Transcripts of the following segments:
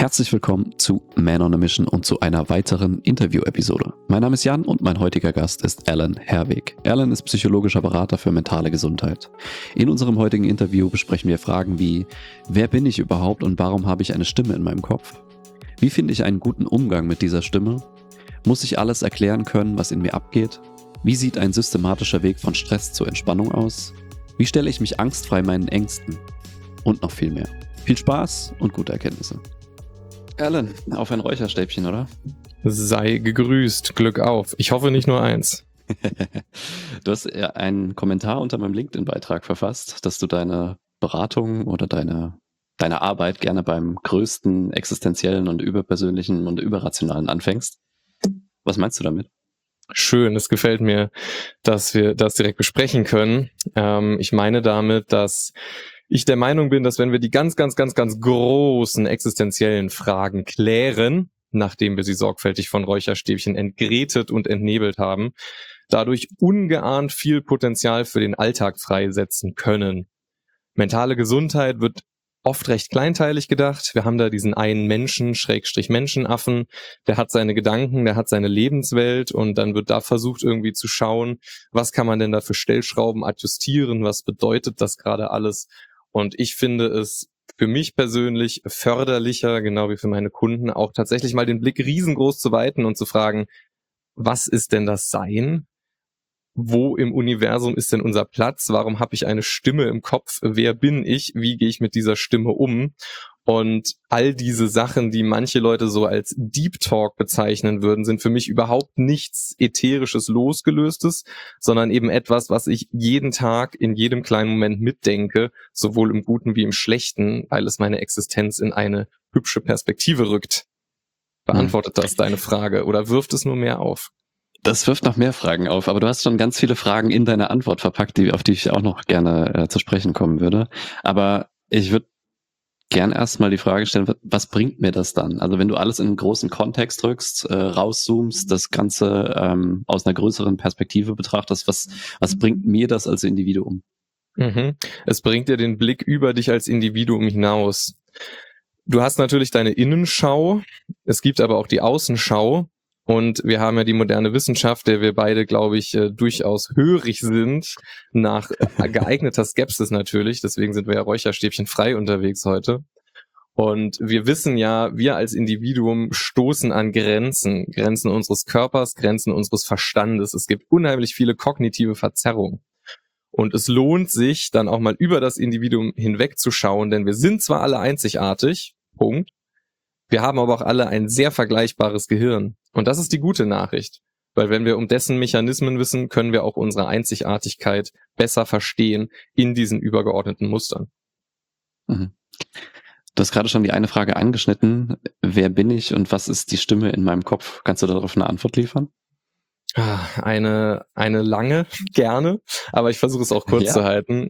Herzlich willkommen zu Man on a Mission und zu einer weiteren Interview-Episode. Mein Name ist Jan und mein heutiger Gast ist Alan Herweg. Alan ist psychologischer Berater für mentale Gesundheit. In unserem heutigen Interview besprechen wir Fragen wie: Wer bin ich überhaupt und warum habe ich eine Stimme in meinem Kopf? Wie finde ich einen guten Umgang mit dieser Stimme? Muss ich alles erklären können, was in mir abgeht? Wie sieht ein systematischer Weg von Stress zur Entspannung aus? Wie stelle ich mich angstfrei meinen Ängsten? Und noch viel mehr. Viel Spaß und gute Erkenntnisse. Alan, auf ein Räucherstäbchen, oder? Sei gegrüßt, Glück auf. Ich hoffe nicht nur eins. Du hast einen Kommentar unter meinem LinkedIn-Beitrag verfasst, dass du deine Beratung oder deine Arbeit gerne beim größten existenziellen und überpersönlichen und überrationalen anfängst. Was meinst du damit? Schön, es gefällt mir, dass wir das direkt besprechen können. Ich meine damit, dass ich der Meinung bin, dass wenn wir die ganz großen existenziellen Fragen klären, nachdem wir sie sorgfältig von Räucherstäbchen entgrätet und entnebelt haben, dadurch ungeahnt viel Potenzial für den Alltag freisetzen können. Mentale Gesundheit wird oft recht kleinteilig gedacht. Wir haben da diesen einen Menschen, Schrägstrich Menschenaffen, der hat seine Gedanken, der hat seine Lebenswelt und dann wird da versucht irgendwie zu schauen, was kann man denn da für Stellschrauben adjustieren, was bedeutet das gerade alles? Und ich finde es für mich persönlich förderlicher, genau wie für meine Kunden, auch tatsächlich mal den Blick riesengroß zu weiten und zu fragen, was ist denn das Sein? Wo im Universum ist denn unser Platz? Warum habe ich eine Stimme im Kopf? Wer bin ich? Wie gehe ich mit dieser Stimme um? Und all diese Sachen, die manche Leute so als Deep Talk bezeichnen würden, sind für mich überhaupt nichts Ätherisches, Losgelöstes, sondern eben etwas, was ich jeden Tag in jedem kleinen Moment mitdenke, sowohl im Guten wie im Schlechten, weil es meine Existenz in eine hübsche Perspektive rückt. Beantwortet das deine Frage oder wirft es nur mehr auf? Das wirft noch mehr Fragen auf, aber du hast schon ganz viele Fragen in deine Antwort verpackt, auf die ich auch noch gerne zu sprechen kommen würde. Aber ich würde gern erstmal die Frage stellen, was bringt mir das dann? Also wenn du alles in einen großen Kontext drückst, rauszoomst, das Ganze aus einer größeren Perspektive betrachtest, was bringt mir das als Individuum? Es bringt dir den Blick über dich als Individuum hinaus. Du hast natürlich deine Innenschau, es gibt aber auch die Außenschau. Und wir haben ja die moderne Wissenschaft, der wir beide, glaube ich, durchaus hörig sind, nach geeigneter Skepsis natürlich. Deswegen sind wir ja Räucherstäbchen frei unterwegs heute. Und wir wissen ja, wir als Individuum stoßen an Grenzen. Grenzen unseres Körpers, Grenzen unseres Verstandes. Es gibt unheimlich viele kognitive Verzerrungen. Und es lohnt sich, dann auch mal über das Individuum hinwegzuschauen, denn wir sind zwar alle einzigartig, Punkt. Wir haben aber auch alle ein sehr vergleichbares Gehirn. Und das ist die gute Nachricht. Weil wenn wir um dessen Mechanismen wissen, können wir auch unsere Einzigartigkeit besser verstehen in diesen übergeordneten Mustern. Mhm. Du hast gerade schon die eine Frage angeschnitten. Wer bin ich und was ist die Stimme in meinem Kopf? Kannst du darauf eine Antwort liefern? Eine lange, gerne, aber ich versuche es auch kurz zu halten.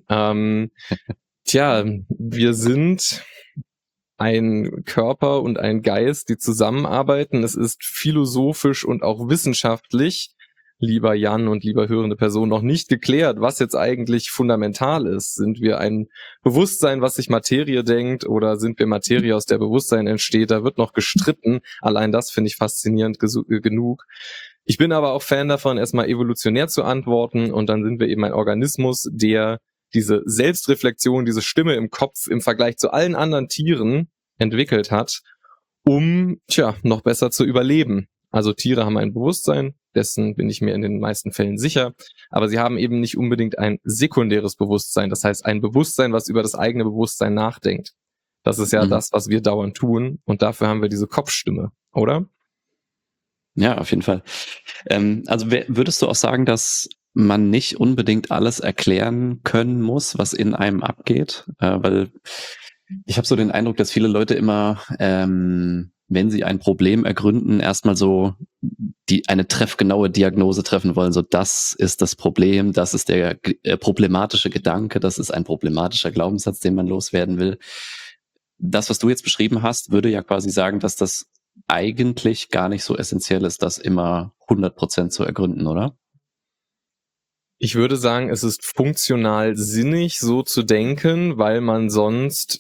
Wir sind ein Körper und ein Geist, die zusammenarbeiten. Es ist philosophisch und auch wissenschaftlich, lieber Jan und lieber hörende Person, noch nicht geklärt, was jetzt eigentlich fundamental ist. Sind wir ein Bewusstsein, was sich Materie denkt, oder sind wir Materie, aus der Bewusstsein entsteht? Da wird noch gestritten. Allein das finde ich faszinierend genug. Ich bin aber auch Fan davon, erstmal evolutionär zu antworten, und dann sind wir eben ein Organismus, der diese Selbstreflexion, diese Stimme im Kopf im Vergleich zu allen anderen Tieren entwickelt hat, um noch besser zu überleben. Also Tiere haben ein Bewusstsein, dessen bin ich mir in den meisten Fällen sicher, aber sie haben eben nicht unbedingt ein sekundäres Bewusstsein, das heißt ein Bewusstsein, was über das eigene Bewusstsein nachdenkt. Das ist ja das, was wir dauernd tun, und dafür haben wir diese Kopfstimme, oder? Ja, auf jeden Fall. Also würdest du auch sagen, dass man nicht unbedingt alles erklären können muss, was in einem abgeht? Weil ich habe so den Eindruck, dass viele Leute immer, wenn sie ein Problem ergründen, erstmal so eine treffgenaue Diagnose treffen wollen. So, das ist das Problem, das ist der problematische Gedanke, das ist ein problematischer Glaubenssatz, den man loswerden will. Das, was du jetzt beschrieben hast, würde ja quasi sagen, dass das eigentlich gar nicht so essentiell ist, das immer 100% zu ergründen, oder? Ich würde sagen, es ist funktional sinnig, so zu denken, weil man sonst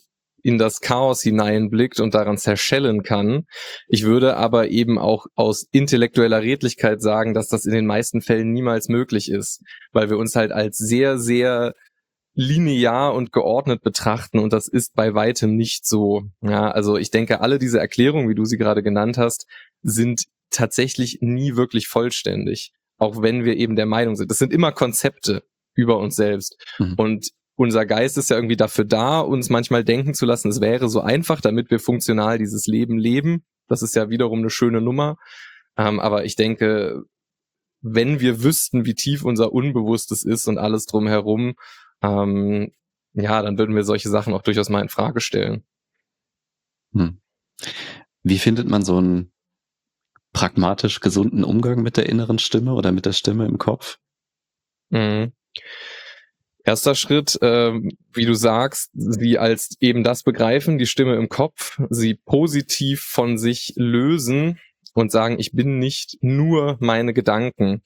in das Chaos hineinblickt und daran zerschellen kann. Ich würde aber eben auch aus intellektueller Redlichkeit sagen, dass das in den meisten Fällen niemals möglich ist, weil wir uns halt als sehr, sehr linear und geordnet betrachten und das ist bei weitem nicht so. Ja, also ich denke, alle diese Erklärungen, wie du sie gerade genannt hast, sind tatsächlich nie wirklich vollständig, auch wenn wir eben der Meinung sind. Das sind immer Konzepte über uns selbst. Mhm. Und unser Geist ist ja irgendwie dafür da, uns manchmal denken zu lassen, es wäre so einfach, damit wir funktional dieses Leben leben. Das ist ja wiederum eine schöne Nummer. Aber ich denke, wenn wir wüssten, wie tief unser Unbewusstes ist und alles drumherum, ja, dann würden wir solche Sachen auch durchaus mal in Frage stellen. Hm. Wie findet man so einen pragmatisch gesunden Umgang mit der inneren Stimme oder mit der Stimme im Kopf? Mhm. Erster Schritt, wie du sagst, sie als eben das begreifen, die Stimme im Kopf, sie positiv von sich lösen und sagen, ich bin nicht nur meine Gedanken.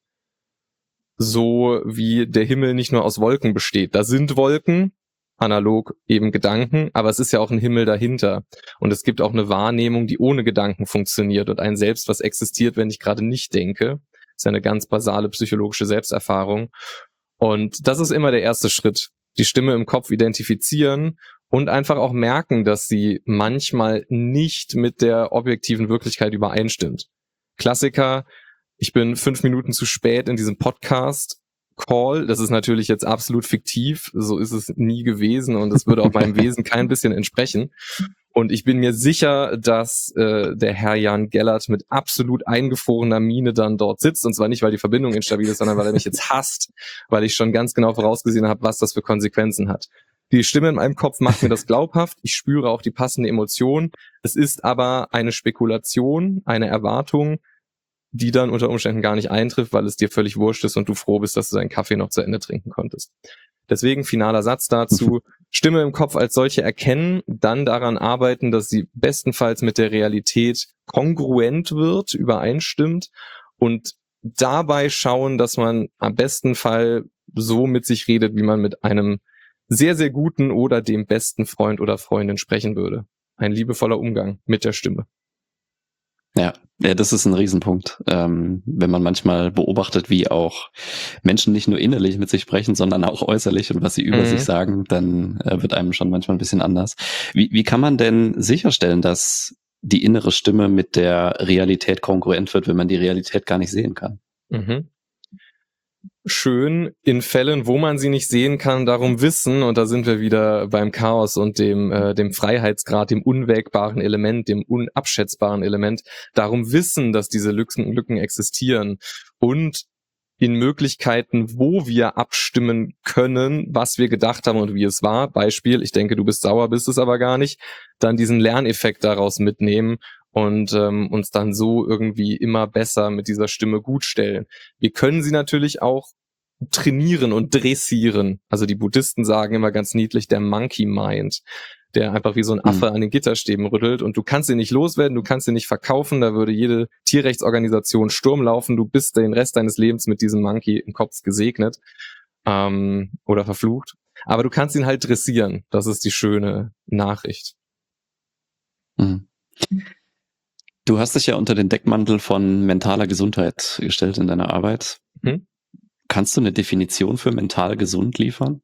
So wie der Himmel nicht nur aus Wolken besteht. Da sind Wolken, analog eben Gedanken, aber es ist ja auch ein Himmel dahinter. Und es gibt auch eine Wahrnehmung, die ohne Gedanken funktioniert und ein Selbst, was existiert, wenn ich gerade nicht denke. Das ist ja eine ganz basale psychologische Selbsterfahrung. Und das ist immer der erste Schritt. Die Stimme im Kopf identifizieren und einfach auch merken, dass sie manchmal nicht mit der objektiven Wirklichkeit übereinstimmt. Klassiker, ich bin 5 Minuten zu spät in diesem Podcast-Call. Das ist natürlich jetzt absolut fiktiv. So ist es nie gewesen und es würde auch meinem Wesen kein bisschen entsprechen. Und ich bin mir sicher, dass der Herr Jan Gellert mit absolut eingefrorener Miene dann dort sitzt. Und zwar nicht, weil die Verbindung instabil ist, sondern weil er mich jetzt hasst, weil ich schon ganz genau vorausgesehen habe, was das für Konsequenzen hat. Die Stimme in meinem Kopf macht mir das glaubhaft. Ich spüre auch die passende Emotion. Es ist aber eine Spekulation, eine Erwartung, die dann unter Umständen gar nicht eintrifft, weil es dir völlig wurscht ist und du froh bist, dass du deinen Kaffee noch zu Ende trinken konntest. Deswegen finaler Satz dazu, Stimme im Kopf als solche erkennen, dann daran arbeiten, dass sie bestenfalls mit der Realität kongruent wird, übereinstimmt und dabei schauen, dass man am besten Fall so mit sich redet, wie man mit einem sehr, sehr guten oder dem besten Freund oder Freundin sprechen würde. Ein liebevoller Umgang mit der Stimme. Ja, das ist ein Riesenpunkt. Wenn man manchmal beobachtet, wie auch Menschen nicht nur innerlich mit sich sprechen, sondern auch äußerlich und was sie über sich sagen, dann wird einem schon manchmal ein bisschen anders. Wie kann man denn sicherstellen, dass die innere Stimme mit der Realität kongruent wird, wenn man die Realität gar nicht sehen kann? Mhm. Schön in Fällen, wo man sie nicht sehen kann, darum wissen, und da sind wir wieder beim Chaos und dem Freiheitsgrad, dem unwägbaren Element, dem unabschätzbaren Element, darum wissen, dass diese Lücken existieren und in Möglichkeiten, wo wir abstimmen können, was wir gedacht haben und wie es war. Beispiel, ich denke, du bist sauer, bist es aber gar nicht. Dann diesen Lerneffekt daraus mitnehmen und uns dann so irgendwie immer besser mit dieser Stimme gut stellen. Wir können sie natürlich auch trainieren und dressieren. Also die Buddhisten sagen immer ganz niedlich, der Monkey Mind, der einfach wie so ein Affe an den Gitterstäben rüttelt und du kannst ihn nicht loswerden, du kannst ihn nicht verkaufen, da würde jede Tierrechtsorganisation Sturm laufen, du bist den Rest deines Lebens mit diesem Monkey im Kopf gesegnet oder verflucht. Aber du kannst ihn halt dressieren, das ist die schöne Nachricht. Mhm. Du hast dich ja unter den Deckmantel von mentaler Gesundheit gestellt in deiner Arbeit. Kannst du eine Definition für mental gesund liefern?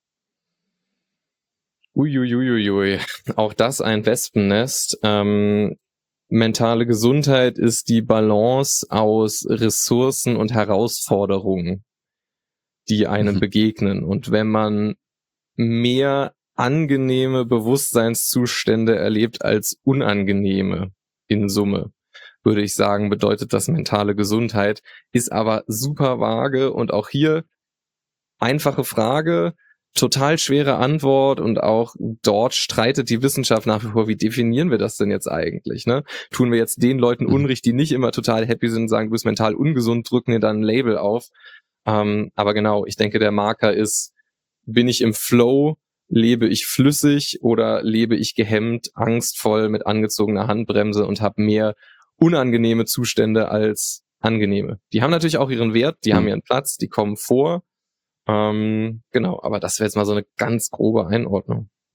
Uiuiuiui, auch das ein Wespennest. Mentale Gesundheit ist die Balance aus Ressourcen und Herausforderungen, die einem begegnen. Und wenn man mehr angenehme Bewusstseinszustände erlebt als unangenehme in Summe, würde ich sagen, bedeutet das mentale Gesundheit, ist aber super vage und auch hier einfache Frage, total schwere Antwort und auch dort streitet die Wissenschaft nach wie vor, wie definieren wir das denn jetzt eigentlich, ne? Tun wir jetzt den Leuten Unrecht, die nicht immer total happy sind und sagen, du bist mental ungesund, drücken dir dann ein Label auf. Aber genau, ich denke, der Marker ist, bin ich im Flow, lebe ich flüssig oder lebe ich gehemmt, angstvoll mit angezogener Handbremse und habe mehr unangenehme Zustände als angenehme. Die haben natürlich auch ihren Wert, die haben ihren Platz, die kommen vor. Genau, aber das wäre jetzt mal so eine ganz grobe Einordnung.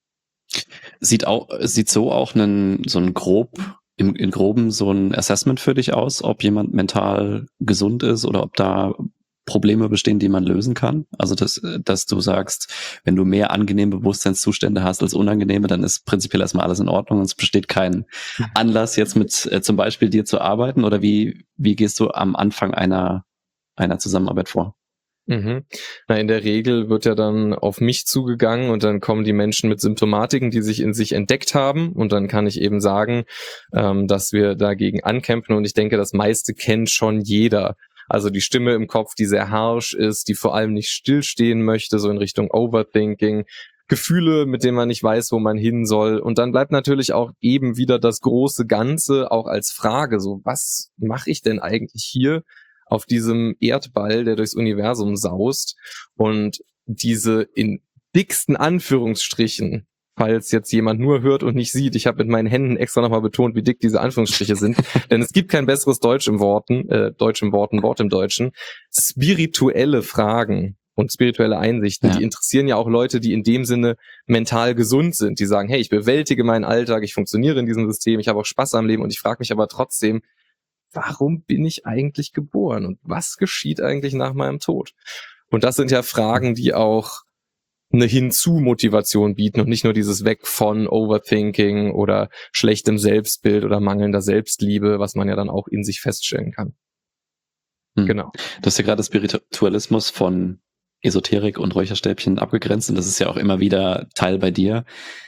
Sieht so auch so ein in Groben so ein Assessment für dich aus, ob jemand mental gesund ist oder ob da Probleme bestehen, die man lösen kann? Also, dass du sagst, wenn du mehr angenehme Bewusstseinszustände hast als unangenehme, dann ist prinzipiell erstmal alles in Ordnung und es besteht kein Anlass, jetzt mit zum Beispiel dir zu arbeiten, oder wie gehst du am Anfang einer Zusammenarbeit vor? Mhm. Na, in der Regel wird ja dann auf mich zugegangen und dann kommen die Menschen mit Symptomatiken, die sich in sich entdeckt haben, und dann kann ich eben sagen, dass wir dagegen ankämpfen, und ich denke, das meiste kennt schon jeder. Also die Stimme im Kopf, die sehr harsh ist, die vor allem nicht stillstehen möchte, so in Richtung Overthinking, Gefühle, mit denen man nicht weiß, wo man hin soll. Und dann bleibt natürlich auch eben wieder das große Ganze auch als Frage, so was mache ich denn eigentlich hier auf diesem Erdball, der durchs Universum saust, und diese in dicksten Anführungsstrichen, falls jetzt jemand nur hört und nicht sieht, ich habe mit meinen Händen extra nochmal betont, wie dick diese Anführungsstriche sind, denn es gibt kein besseres Wort im Deutschen, spirituelle Fragen und spirituelle Einsichten, Ja. die interessieren ja auch Leute, die in dem Sinne mental gesund sind, die sagen, hey, ich bewältige meinen Alltag, ich funktioniere in diesem System, ich habe auch Spaß am Leben, und ich frage mich aber trotzdem, warum bin ich eigentlich geboren und was geschieht eigentlich nach meinem Tod? Und das sind ja Fragen, die auch eine Hinzu-Motivation bieten und nicht nur dieses Weg von Overthinking oder schlechtem Selbstbild oder mangelnder Selbstliebe, was man ja dann auch in sich feststellen kann. Genau. Du hast ja gerade Spiritualismus von Esoterik und Räucherstäbchen abgegrenzt, und das ist ja auch immer wieder Teil bei dir.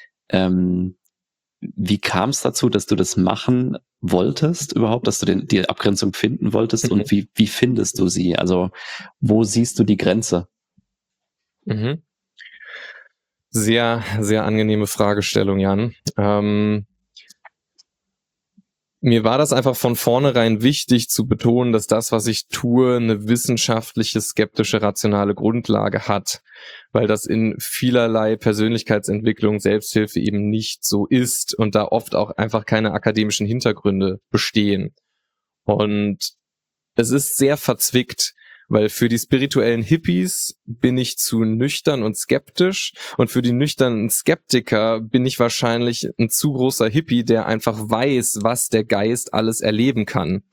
Wie kam es dazu, dass du das machen wolltest überhaupt, dass du die Abgrenzung finden wolltest, und wie findest du sie? Also wo siehst du die Grenze? Mhm. Sehr, sehr angenehme Fragestellung, Jan. Mir war das einfach von vornherein wichtig zu betonen, dass das, was ich tue, eine wissenschaftliche, skeptische, rationale Grundlage hat, weil das in vielerlei Persönlichkeitsentwicklung, Selbsthilfe eben nicht so ist und da oft auch einfach keine akademischen Hintergründe bestehen. Und es ist sehr verzwickt, weil für die spirituellen Hippies bin ich zu nüchtern und skeptisch, und für die nüchternen Skeptiker bin ich wahrscheinlich ein zu großer Hippie, der einfach weiß, was der Geist alles erleben kann.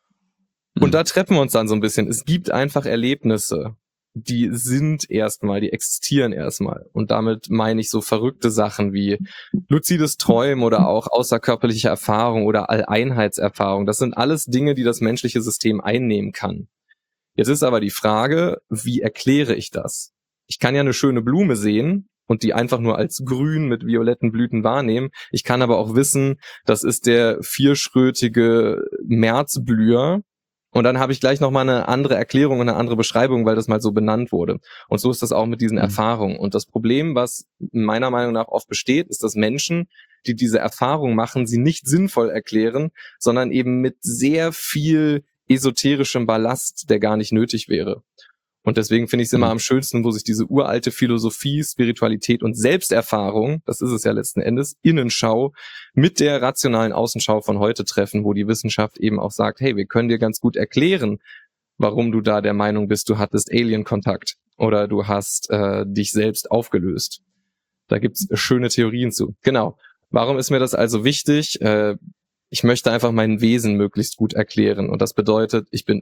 Und da treffen wir uns dann so ein bisschen. Es gibt einfach Erlebnisse, die existieren erstmal. Und damit meine ich so verrückte Sachen wie luzides Träumen oder auch außerkörperliche Erfahrung oder Alleinheitserfahrung. Das sind alles Dinge, die das menschliche System einnehmen kann. Jetzt ist aber die Frage, wie erkläre ich das? Ich kann ja eine schöne Blume sehen und die einfach nur als grün mit violetten Blüten wahrnehmen. Ich kann aber auch wissen, das ist der vierschrötige Märzblüher. Und dann habe ich gleich nochmal eine andere Erklärung und eine andere Beschreibung, weil das mal so benannt wurde. Und so ist das auch mit diesen Erfahrungen. Und das Problem, was meiner Meinung nach oft besteht, ist, dass Menschen, die diese Erfahrung machen, sie nicht sinnvoll erklären, sondern eben mit sehr viel esoterischem Ballast, der gar nicht nötig wäre. Und deswegen finde ich es immer am schönsten, wo sich diese uralte Philosophie, Spiritualität und Selbsterfahrung, das ist es ja letzten Endes, Innenschau, mit der rationalen Außenschau von heute treffen, wo die Wissenschaft eben auch sagt, hey, wir können dir ganz gut erklären, warum du da der Meinung bist, du hattest Alien-Kontakt oder du hast dich selbst aufgelöst. Da gibt's schöne Theorien zu. Genau. Warum ist mir das also wichtig? Ich möchte einfach mein Wesen möglichst gut erklären. Und das bedeutet, ich bin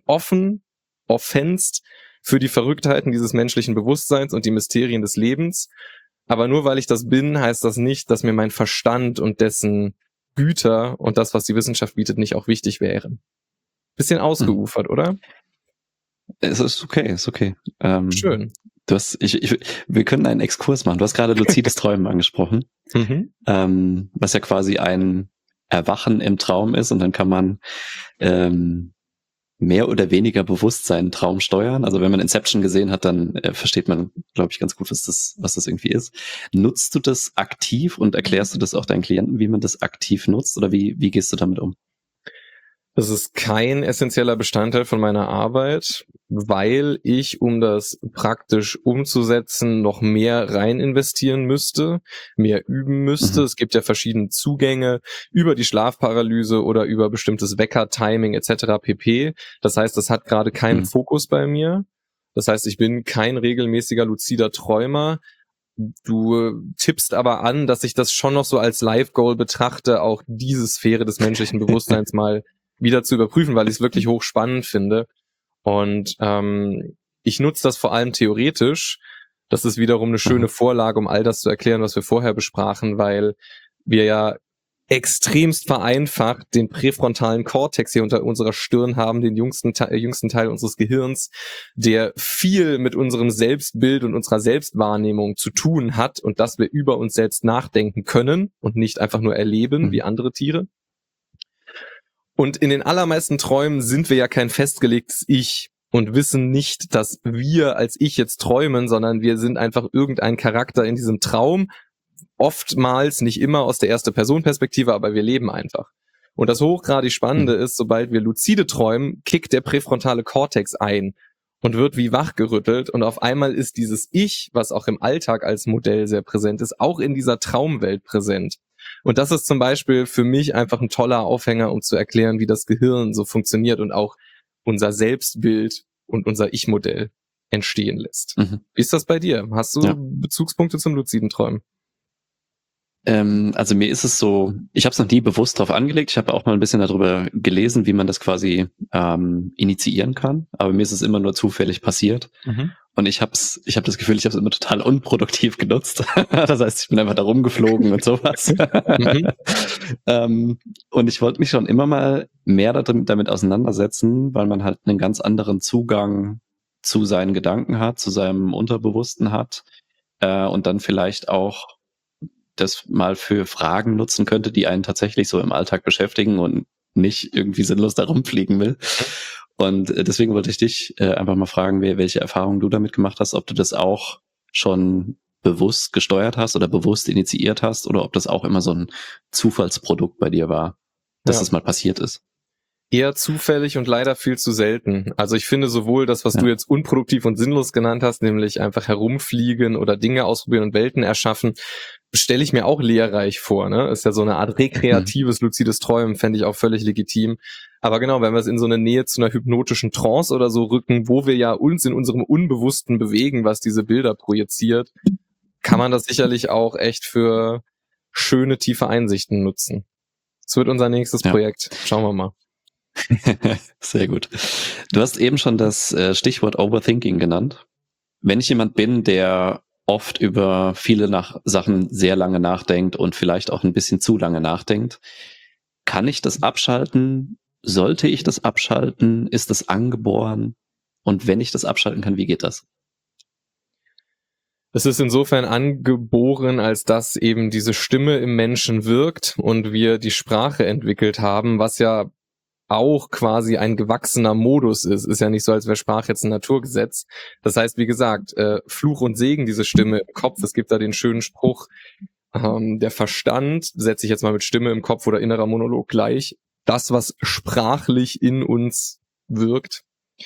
offenst für die Verrücktheiten dieses menschlichen Bewusstseins und die Mysterien des Lebens. Aber nur weil ich das bin, heißt das nicht, dass mir mein Verstand und dessen Güter und das, was die Wissenschaft bietet, nicht auch wichtig wären. Bisschen ausgeufert, oder? Es ist okay, ist okay. Schön. Wir können einen Exkurs machen. Du hast gerade luzides Träumen angesprochen, was ja quasi ein Erwachen im Traum ist, und dann kann man mehr oder weniger bewusst seinen Traum steuern. Also wenn man Inception gesehen hat, dann versteht man, glaube ich, ganz gut, was das irgendwie ist. Nutzt du das aktiv und erklärst du das auch deinen Klienten, wie man das aktiv nutzt, oder wie gehst du damit um? Das ist kein essentieller Bestandteil von meiner Arbeit, weil ich, um das praktisch umzusetzen, noch mehr rein investieren müsste, mehr üben müsste. Es gibt ja verschiedene Zugänge über die Schlafparalyse oder über bestimmtes Wecker-Timing etc. pp. Das heißt, das hat gerade keinen Fokus bei mir. Das heißt, ich bin kein regelmäßiger luzider Träumer. Du tippst aber an, dass ich das schon noch so als Life-Goal betrachte, auch diese Sphäre des menschlichen Bewusstseins mal wieder zu überprüfen, weil ich es wirklich hochspannend finde. Und ich nutze das vor allem theoretisch. Das ist wiederum eine schöne Vorlage, um all das zu erklären, was wir vorher besprachen, weil wir ja extremst vereinfacht den präfrontalen Kortex hier unter unserer Stirn haben, den jüngsten Teil unseres Gehirns, der viel mit unserem Selbstbild und unserer Selbstwahrnehmung zu tun hat und dass wir über uns selbst nachdenken können und nicht einfach nur erleben wie andere Tiere. Und in den allermeisten Träumen sind wir ja kein festgelegtes Ich und wissen nicht, dass wir als Ich jetzt träumen, sondern wir sind einfach irgendein Charakter in diesem Traum, oftmals, nicht immer aus der Erste-Person-Perspektive, aber wir leben einfach. Und das hochgradig Spannende ist, sobald wir lucide träumen, kickt der präfrontale Kortex ein und wird wie wachgerüttelt und auf einmal ist dieses Ich, was auch im Alltag als Modell sehr präsent ist, auch in dieser Traumwelt präsent. Und das ist zum Beispiel für mich einfach ein toller Aufhänger, um zu erklären, wie das Gehirn so funktioniert und auch unser Selbstbild und unser Ich-Modell entstehen lässt. Wie ist das bei dir? Hast du Bezugspunkte zum luziden Träumen? Also mir ist es so, ich habe es noch nie bewusst drauf angelegt. Ich habe auch mal ein bisschen darüber gelesen, wie man das quasi initiieren kann. Aber mir ist es immer nur zufällig passiert. Und ich habe das Gefühl, ich habe es immer total unproduktiv genutzt. Das heißt, ich bin einfach da rumgeflogen und sowas. Und ich wollte mich schon immer mal mehr damit auseinandersetzen, weil man halt einen ganz anderen Zugang zu seinen Gedanken hat, zu seinem Unterbewussten hat und dann vielleicht auch das mal für Fragen nutzen könnte, die einen tatsächlich so im Alltag beschäftigen und nicht irgendwie sinnlos da rumfliegen will. Und deswegen wollte ich dich einfach mal fragen, welche Erfahrungen du damit gemacht hast, ob du das auch schon bewusst gesteuert hast oder bewusst initiiert hast oder ob das auch immer so ein Zufallsprodukt bei dir war, dass das mal passiert ist. Eher zufällig und leider viel zu selten. Also ich finde sowohl das, was du jetzt unproduktiv und sinnlos genannt hast, nämlich einfach herumfliegen oder Dinge ausprobieren und Welten erschaffen, stelle ich mir auch lehrreich vor. Ne? Ist ja so eine Art rekreatives, luzides Träumen, fände ich auch völlig legitim. Aber genau, wenn wir es in so eine Nähe zu einer hypnotischen Trance oder so rücken, wo wir ja uns in unserem Unbewussten bewegen, was diese Bilder projiziert, kann man das sicherlich auch echt für schöne, tiefe Einsichten nutzen. Das wird unser nächstes Projekt. Schauen wir mal. Sehr gut. Du hast eben schon das Stichwort Overthinking genannt. Wenn ich jemand bin, der oft über viele Sachen sehr lange nachdenkt und vielleicht auch ein bisschen zu lange nachdenkt, kann ich das abschalten? Sollte ich das abschalten? Ist das angeboren? Und wenn ich das abschalten kann, wie geht das? Es ist insofern angeboren, als dass eben diese Stimme im Menschen wirkt und wir die Sprache entwickelt haben, was ja auch quasi ein gewachsener Modus ist. Ist ja nicht so, als wäre Sprache jetzt ein Naturgesetz. Das heißt, wie gesagt, Fluch und Segen, diese Stimme im Kopf. Es gibt da den schönen Spruch, der Verstand, setze ich jetzt mal mit Stimme im Kopf oder innerer Monolog gleich, das, was sprachlich in uns wirkt,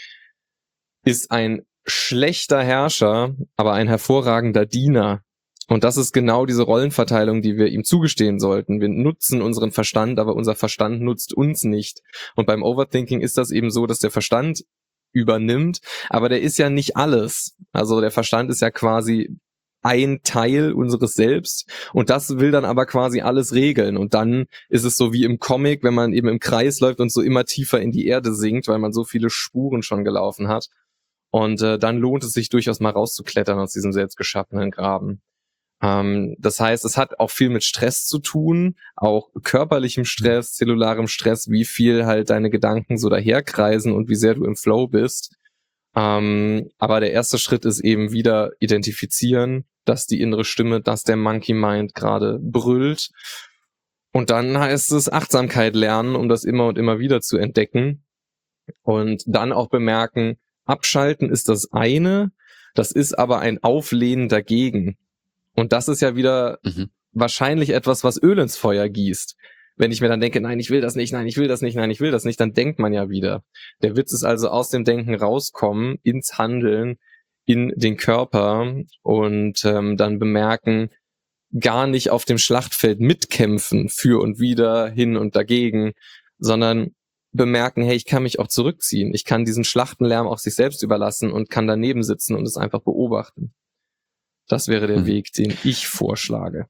ist ein schlechter Herrscher, aber ein hervorragender Diener. Und das ist genau diese Rollenverteilung, die wir ihm zugestehen sollten. Wir nutzen unseren Verstand, aber unser Verstand nutzt uns nicht. Und beim Overthinking ist das eben so, dass der Verstand übernimmt, aber der ist ja nicht alles. Also der Verstand ist ja quasi ein Teil unseres Selbst und das will dann aber quasi alles regeln. Und dann ist es so wie im Comic, wenn man eben im Kreis läuft und so immer tiefer in die Erde sinkt, weil man so viele Spuren schon gelaufen hat. Und dann lohnt es sich durchaus mal rauszuklettern aus diesem selbstgeschaffenen Graben. Das heißt, es hat auch viel mit Stress zu tun, auch körperlichem Stress, zellularem Stress, wie viel halt deine Gedanken so daherkreisen und wie sehr du im Flow bist. Aber der erste Schritt ist eben wieder identifizieren, dass die innere Stimme, dass der Monkey Mind gerade brüllt. Und dann heißt es Achtsamkeit lernen, um das immer und immer wieder zu entdecken. Und dann auch bemerken, abschalten ist das eine, das ist aber ein Auflehnen dagegen. Und das ist ja wieder wahrscheinlich etwas, was Öl ins Feuer gießt. Wenn ich mir dann denke, nein, ich will das nicht, nein, ich will das nicht, nein, ich will das nicht, dann denkt man ja wieder. Der Witz ist also aus dem Denken rauskommen, ins Handeln, in den Körper und dann bemerken, gar nicht auf dem Schlachtfeld mitkämpfen, für und wider, hin und dagegen, sondern bemerken, hey, ich kann mich auch zurückziehen. Ich kann diesen Schlachtenlärm auch sich selbst überlassen und kann daneben sitzen und es einfach beobachten. Das wäre der Weg, den ich vorschlage.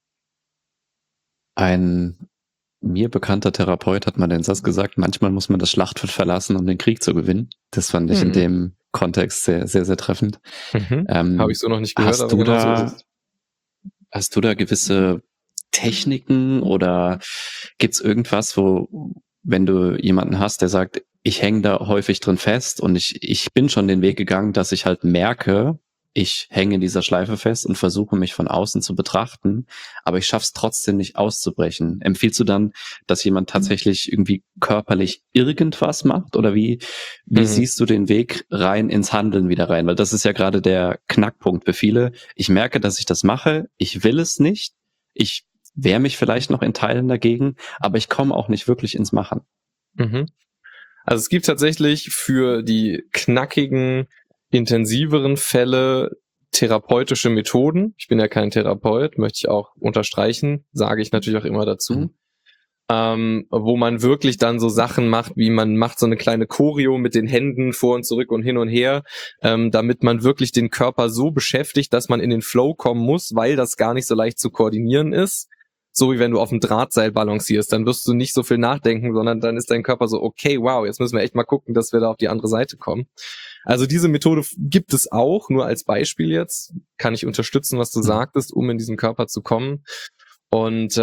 Ein mir bekannter Therapeut hat mal den Satz gesagt, manchmal muss man das Schlachtfeld verlassen, um den Krieg zu gewinnen. Das fand ich in dem Kontext sehr, sehr, sehr treffend. Habe ich so noch nicht gehört, aber genau so ist es. Hast du da gewisse Techniken oder gibt's irgendwas, wo, wenn du jemanden hast, der sagt, ich hänge da häufig drin fest und ich bin schon den Weg gegangen, dass ich halt merke, ich hänge in dieser Schleife fest und versuche mich von außen zu betrachten, aber ich schaff's trotzdem nicht auszubrechen. Empfiehlst du dann, dass jemand tatsächlich irgendwie körperlich irgendwas macht oder wie siehst du den Weg rein ins Handeln wieder rein? Weil das ist ja gerade der Knackpunkt für viele. Ich merke, dass ich das mache, ich will es nicht, ich wehre mich vielleicht noch in Teilen dagegen, aber ich komme auch nicht wirklich ins Machen. Also es gibt tatsächlich für die knackigen, intensiveren Fälle therapeutische Methoden. Ich bin ja kein Therapeut, möchte ich auch unterstreichen, sage ich natürlich auch immer dazu. Wo man wirklich dann so Sachen macht, wie man macht so eine kleine Choreo mit den Händen vor und zurück und hin und her, damit man wirklich den Körper so beschäftigt, dass man in den Flow kommen muss, weil das gar nicht so leicht zu koordinieren ist. So wie wenn du auf dem Drahtseil balancierst, dann wirst du nicht so viel nachdenken, sondern dann ist dein Körper so, okay, wow, jetzt müssen wir echt mal gucken, dass wir da auf die andere Seite kommen. Also diese Methode gibt es auch, nur als Beispiel jetzt, kann ich unterstützen, was du sagtest, um in diesen Körper zu kommen. Und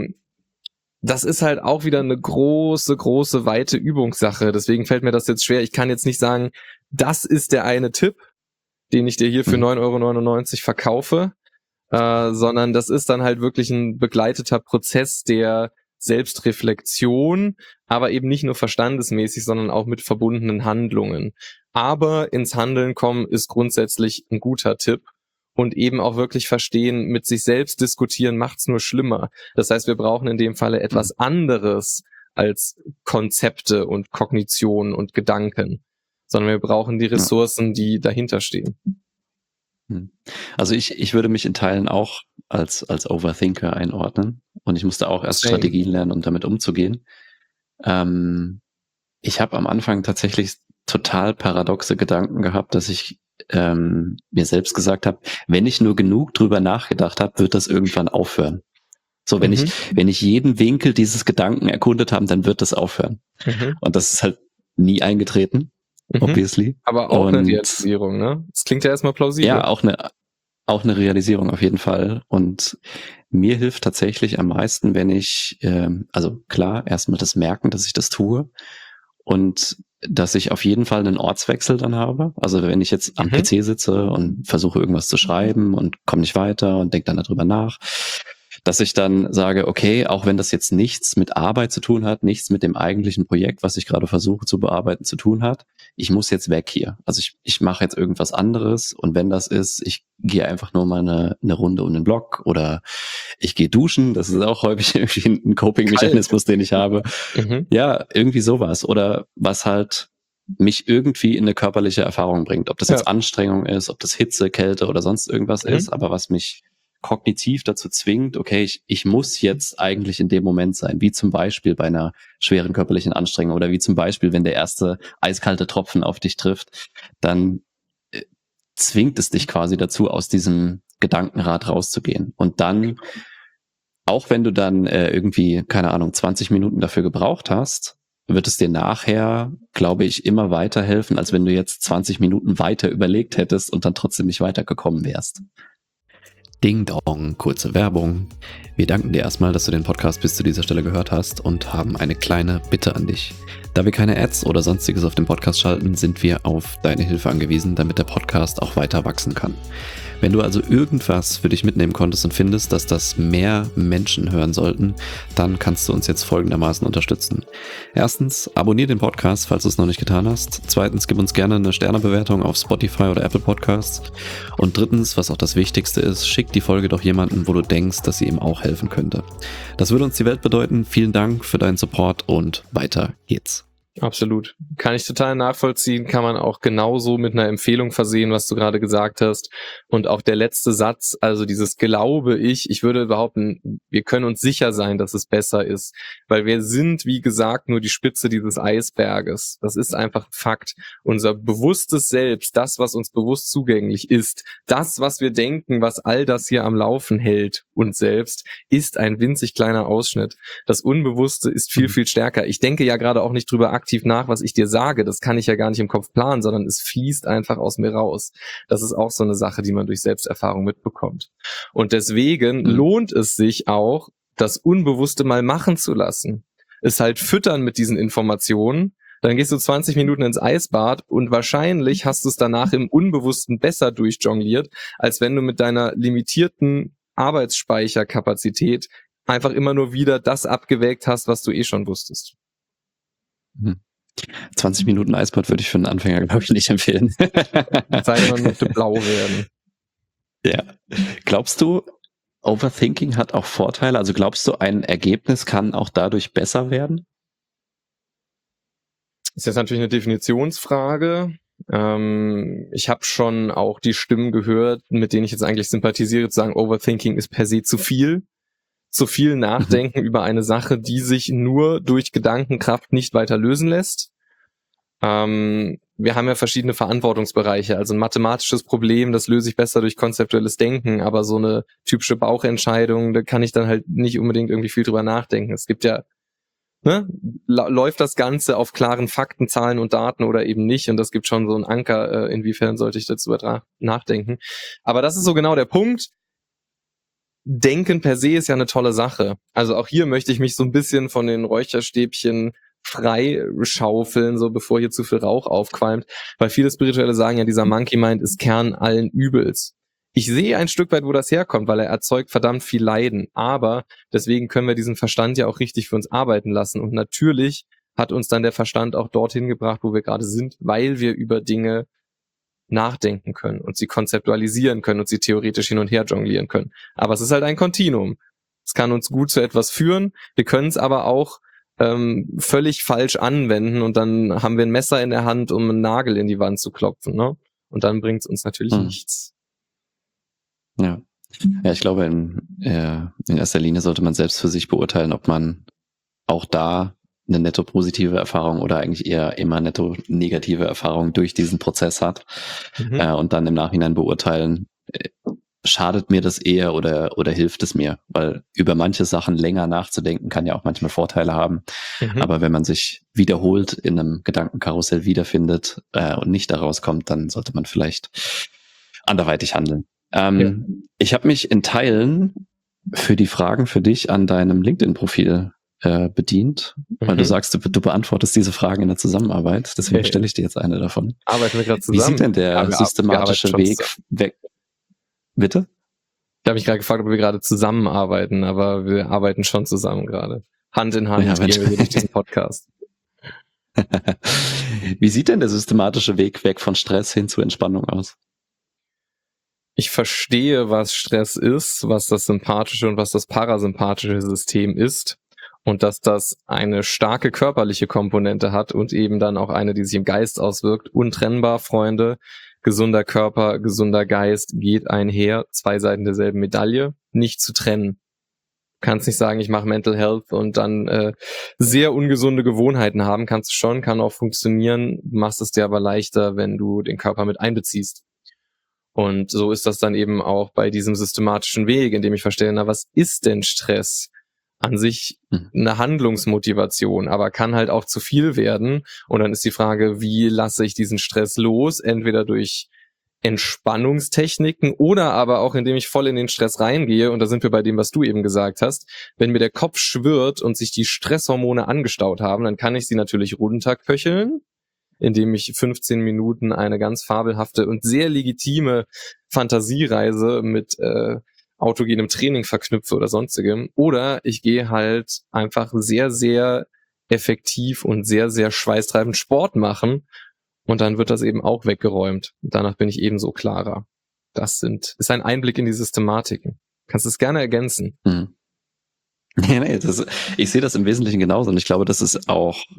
das ist halt auch wieder eine große, große, weite Übungssache. Deswegen fällt mir das jetzt schwer. Ich kann jetzt nicht sagen, das ist der eine Tipp, den ich dir hier für 9,99 € verkaufe, sondern das ist dann halt wirklich ein begleiteter Prozess der Selbstreflexion, aber eben nicht nur verstandesmäßig, sondern auch mit verbundenen Handlungen. Aber ins Handeln kommen ist grundsätzlich ein guter Tipp. Und eben auch wirklich verstehen, mit sich selbst diskutieren macht's nur schlimmer. Das heißt, wir brauchen in dem Falle etwas anderes als Konzepte und Kognition und Gedanken, sondern wir brauchen die Ressourcen, die dahinter stehen. Also ich würde mich in Teilen auch als Overthinker einordnen und ich musste auch erst Strategien lernen, um damit umzugehen. Ich habe am Anfang tatsächlich total paradoxe Gedanken gehabt, dass ich mir selbst gesagt habe, wenn ich nur genug drüber nachgedacht habe, wird das irgendwann aufhören. So, wenn ich jeden Winkel dieses Gedanken erkundet habe, dann wird das aufhören. Und das ist halt nie eingetreten, obviously. Aber auch eine Realisierung, ne? Das klingt ja erstmal plausibel. Ja, auch eine Realisierung auf jeden Fall. Und mir hilft tatsächlich am meisten, wenn ich, also klar, erstmal das Merken, dass ich das tue und dass ich auf jeden Fall einen Ortswechsel dann habe. Also wenn ich jetzt am PC sitze und versuche irgendwas zu schreiben und komme nicht weiter und denke dann darüber nach, dass ich dann sage, okay, auch wenn das jetzt nichts mit Arbeit zu tun hat, nichts mit dem eigentlichen Projekt, was ich gerade versuche zu bearbeiten, zu tun hat, ich muss jetzt weg hier. Also ich mache jetzt irgendwas anderes und wenn das ist, ich gehe einfach nur mal eine Runde um den Block oder ich gehe duschen, das ist auch häufig irgendwie ein Coping-Mechanismus, den ich habe. Ja, irgendwie sowas oder was halt mich irgendwie in eine körperliche Erfahrung bringt. Ob das jetzt Anstrengung ist, ob das Hitze, Kälte oder sonst irgendwas ist, aber was mich kognitiv dazu zwingt, okay, ich muss jetzt eigentlich in dem Moment sein, wie zum Beispiel bei einer schweren körperlichen Anstrengung oder wie zum Beispiel, wenn der erste eiskalte Tropfen auf dich trifft, dann zwingt es dich quasi dazu, aus diesem Gedankenrad rauszugehen. Und dann, auch wenn du dann irgendwie, keine Ahnung, 20 Minuten dafür gebraucht hast, wird es dir nachher, glaube ich, immer weiterhelfen, als wenn du jetzt 20 Minuten weiter überlegt hättest und dann trotzdem nicht weitergekommen wärst. Ding Dong, kurze Werbung. Wir danken dir erstmal, dass du den Podcast bis zu dieser Stelle gehört hast und haben eine kleine Bitte an dich. Da wir keine Ads oder sonstiges auf dem Podcast schalten, sind wir auf deine Hilfe angewiesen, damit der Podcast auch weiter wachsen kann. Wenn du also irgendwas für dich mitnehmen konntest und findest, dass das mehr Menschen hören sollten, dann kannst du uns jetzt folgendermaßen unterstützen. Erstens, abonniere den Podcast, falls du es noch nicht getan hast. Zweitens, gib uns gerne eine Sternebewertung auf Spotify oder Apple Podcasts. Und drittens, was auch das Wichtigste ist, schick die Folge doch jemanden, wo du denkst, dass sie ihm auch helfen könnte. Das würde uns die Welt bedeuten. Vielen Dank für deinen Support und weiter geht's. Absolut. Kann ich total nachvollziehen, kann man auch genauso mit einer Empfehlung versehen, was du gerade gesagt hast. Und auch der letzte Satz, also dieses glaube ich würde behaupten, wir können uns sicher sein, dass es besser ist, weil wir sind, wie gesagt, nur die Spitze dieses Eisberges. Das ist einfach Fakt. Unser bewusstes Selbst, das, was uns bewusst zugänglich ist, das, was wir denken, was all das hier am Laufen hält, uns selbst, ist ein winzig kleiner Ausschnitt. Das Unbewusste ist viel, viel stärker. Ich denke ja gerade auch nicht drüber aktiv nach, was ich dir sage. Das kann ich ja gar nicht im Kopf planen, sondern es fließt einfach aus mir raus. Das ist auch so eine Sache, die man durch Selbsterfahrung mitbekommt. Und deswegen lohnt es sich auch, das Unbewusste mal machen zu lassen. Es halt füttern mit diesen Informationen. Dann gehst du 20 Minuten ins Eisbad und wahrscheinlich hast du es danach im Unbewussten besser durchjongliert, als wenn du mit deiner limitierten Arbeitsspeicherkapazität einfach immer nur wieder das abgewägt hast, was du eh schon wusstest. 20 Minuten Eisbad würde ich für einen Anfänger, glaube ich, nicht empfehlen. Sei man möchte blau werden. Ja. Glaubst du, Overthinking hat auch Vorteile? Also glaubst du, ein Ergebnis kann auch dadurch besser werden? Ist jetzt natürlich eine Definitionsfrage. Ich habe schon auch die Stimmen gehört, mit denen ich jetzt eigentlich sympathisiere, zu sagen, Overthinking ist per se zu viel. Zu viel nachdenken über eine Sache, die sich nur durch Gedankenkraft nicht weiter lösen lässt. Wir haben ja verschiedene Verantwortungsbereiche. Also ein mathematisches Problem, das löse ich besser durch konzeptuelles Denken, aber so eine typische Bauchentscheidung, da kann ich dann halt nicht unbedingt irgendwie viel drüber nachdenken. Es gibt ja, läuft das Ganze auf klaren Fakten, Zahlen und Daten oder eben nicht? Und das gibt schon so einen Anker, inwiefern sollte ich dazu nachdenken. Aber das ist so genau der Punkt. Denken per se ist ja eine tolle Sache. Also auch hier möchte ich mich so ein bisschen von den Räucherstäbchen freischaufeln, so bevor hier zu viel Rauch aufqualmt, weil viele Spirituelle sagen ja, dieser Monkey Mind ist Kern allen Übels. Ich sehe ein Stück weit, wo das herkommt, weil er erzeugt verdammt viel Leiden, aber deswegen können wir diesen Verstand ja auch richtig für uns arbeiten lassen und natürlich hat uns dann der Verstand auch dorthin gebracht, wo wir gerade sind, weil wir über Dinge nachdenken können und sie konzeptualisieren können und sie theoretisch hin und her jonglieren können. Aber es ist halt ein Kontinuum. Es kann uns gut zu etwas führen, wir können es aber auch völlig falsch anwenden und dann haben wir ein Messer in der Hand, um einen Nagel in die Wand zu klopfen, ne? Und dann bringt es uns natürlich nichts. Ja. Ja, ich glaube, in erster Linie sollte man selbst für sich beurteilen, ob man auch da eine netto positive Erfahrung oder eigentlich eher immer netto negative Erfahrung durch diesen Prozess hat und dann im Nachhinein beurteilen, schadet mir das eher oder hilft es mir? Weil über manche Sachen länger nachzudenken kann ja auch manchmal Vorteile haben. Aber wenn man sich wiederholt in einem Gedankenkarussell wiederfindet und nicht da rauskommt, dann sollte man vielleicht anderweitig handeln. Ich habe mich in Teilen für die Fragen für dich an deinem LinkedIn-Profil bedient, weil du sagst, du beantwortest diese Fragen in der Zusammenarbeit. Deswegen stelle ich dir jetzt eine davon. Arbeiten wir gerade zusammen? Wie sieht denn der systematische Weg weg? Bitte? Ich habe mich gerade gefragt, ob wir gerade zusammenarbeiten, aber wir arbeiten schon zusammen gerade. Hand in Hand gehen wir durch diesen Podcast. Wie sieht denn der systematische Weg weg von Stress hin zu Entspannung aus? Ich verstehe, was Stress ist, was das sympathische und was das parasympathische System ist und dass das eine starke körperliche Komponente hat und eben dann auch eine, die sich im Geist auswirkt. Untrennbar, Freunde. Gesunder Körper, gesunder Geist geht einher. 2 Seiten derselben Medaille. Nicht zu trennen. Du kannst nicht sagen, ich mache Mental Health und dann sehr ungesunde Gewohnheiten haben. Kannst du schon, kann auch funktionieren. Du machst es dir aber leichter, wenn du den Körper mit einbeziehst. Und so ist das dann eben auch bei diesem systematischen Weg, in dem ich verstehe, na, was ist denn Stress? An sich eine Handlungsmotivation, aber kann halt auch zu viel werden. Und dann ist die Frage, wie lasse ich diesen Stress los? Entweder durch Entspannungstechniken oder aber auch, indem ich voll in den Stress reingehe. Und da sind wir bei dem, was du eben gesagt hast. Wenn mir der Kopf schwirrt und sich die Stresshormone angestaut haben, dann kann ich sie natürlich runterköcheln, indem ich 15 Minuten eine ganz fabelhafte und sehr legitime Fantasiereise mit autogenem Training verknüpfe oder sonstigem. Oder ich gehe halt einfach sehr, sehr effektiv und sehr, sehr schweißtreibend Sport machen und dann wird das eben auch weggeräumt. Und danach bin ich ebenso klarer. Ist ein Einblick in die Systematiken. Kannst es gerne ergänzen. Nee, ich sehe das im Wesentlichen genauso und ich glaube, das ist auch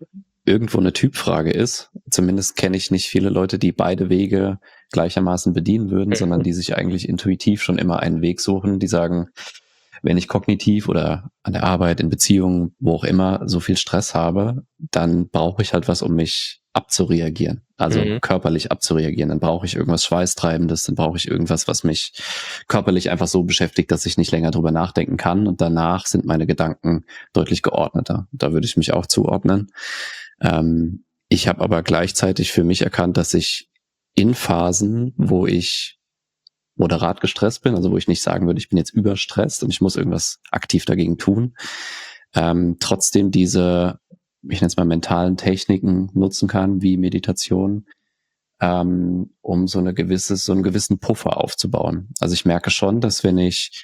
irgendwo eine Typfrage ist. Zumindest kenne ich nicht viele Leute, die beide Wege gleichermaßen bedienen würden, sondern die sich eigentlich intuitiv schon immer einen Weg suchen, die sagen, wenn ich kognitiv oder an der Arbeit, in Beziehungen, wo auch immer, so viel Stress habe, dann brauche ich halt was, um mich abzureagieren, also körperlich abzureagieren. Dann brauche ich irgendwas Schweißtreibendes, dann brauche ich irgendwas, was mich körperlich einfach so beschäftigt, dass ich nicht länger drüber nachdenken kann. Und danach sind meine Gedanken deutlich geordneter. Da würde ich mich auch zuordnen. Ich habe aber gleichzeitig für mich erkannt, dass ich in Phasen, wo ich moderat gestresst bin, also wo ich nicht sagen würde, ich bin jetzt überstresst und ich muss irgendwas aktiv dagegen tun, trotzdem diese, ich nenne es mal mentalen Techniken nutzen kann, wie Meditation, um so einen gewissen Puffer aufzubauen. Also ich merke schon, dass wenn ich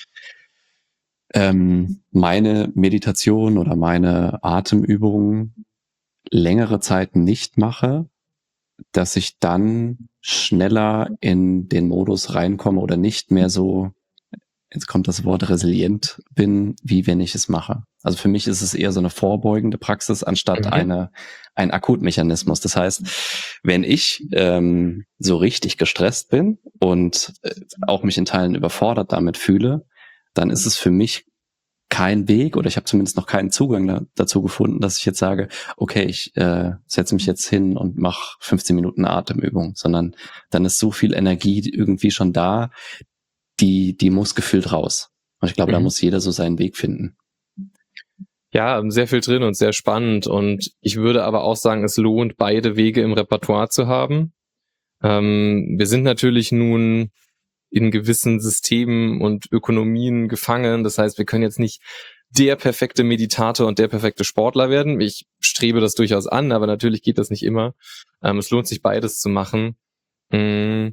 meine Meditation oder meine Atemübungen längere Zeit nicht mache, dass ich dann schneller in den Modus reinkomme oder nicht mehr so, jetzt kommt das Wort resilient bin, wie wenn ich es mache. Also für mich ist es eher so eine vorbeugende Praxis anstatt ein Akutmechanismus. Das heißt, wenn ich so richtig gestresst bin und auch mich in Teilen überfordert damit fühle, dann ist es für mich kein Weg, oder ich habe zumindest noch keinen Zugang dazu gefunden, dass ich jetzt sage, okay, ich setze mich jetzt hin und mache 15 Minuten Atemübung, sondern dann ist so viel Energie irgendwie schon da, die muss gefühlt raus. Und ich glaube, da muss jeder so seinen Weg finden. Ja, sehr viel drin und sehr spannend. Und ich würde aber auch sagen, es lohnt, beide Wege im Repertoire zu haben. Wir sind natürlich nun in gewissen Systemen und Ökonomien gefangen. Das heißt, wir können jetzt nicht der perfekte Meditator und der perfekte Sportler werden. Ich strebe das durchaus an, aber natürlich geht das nicht immer. Es lohnt sich, beides zu machen. Kann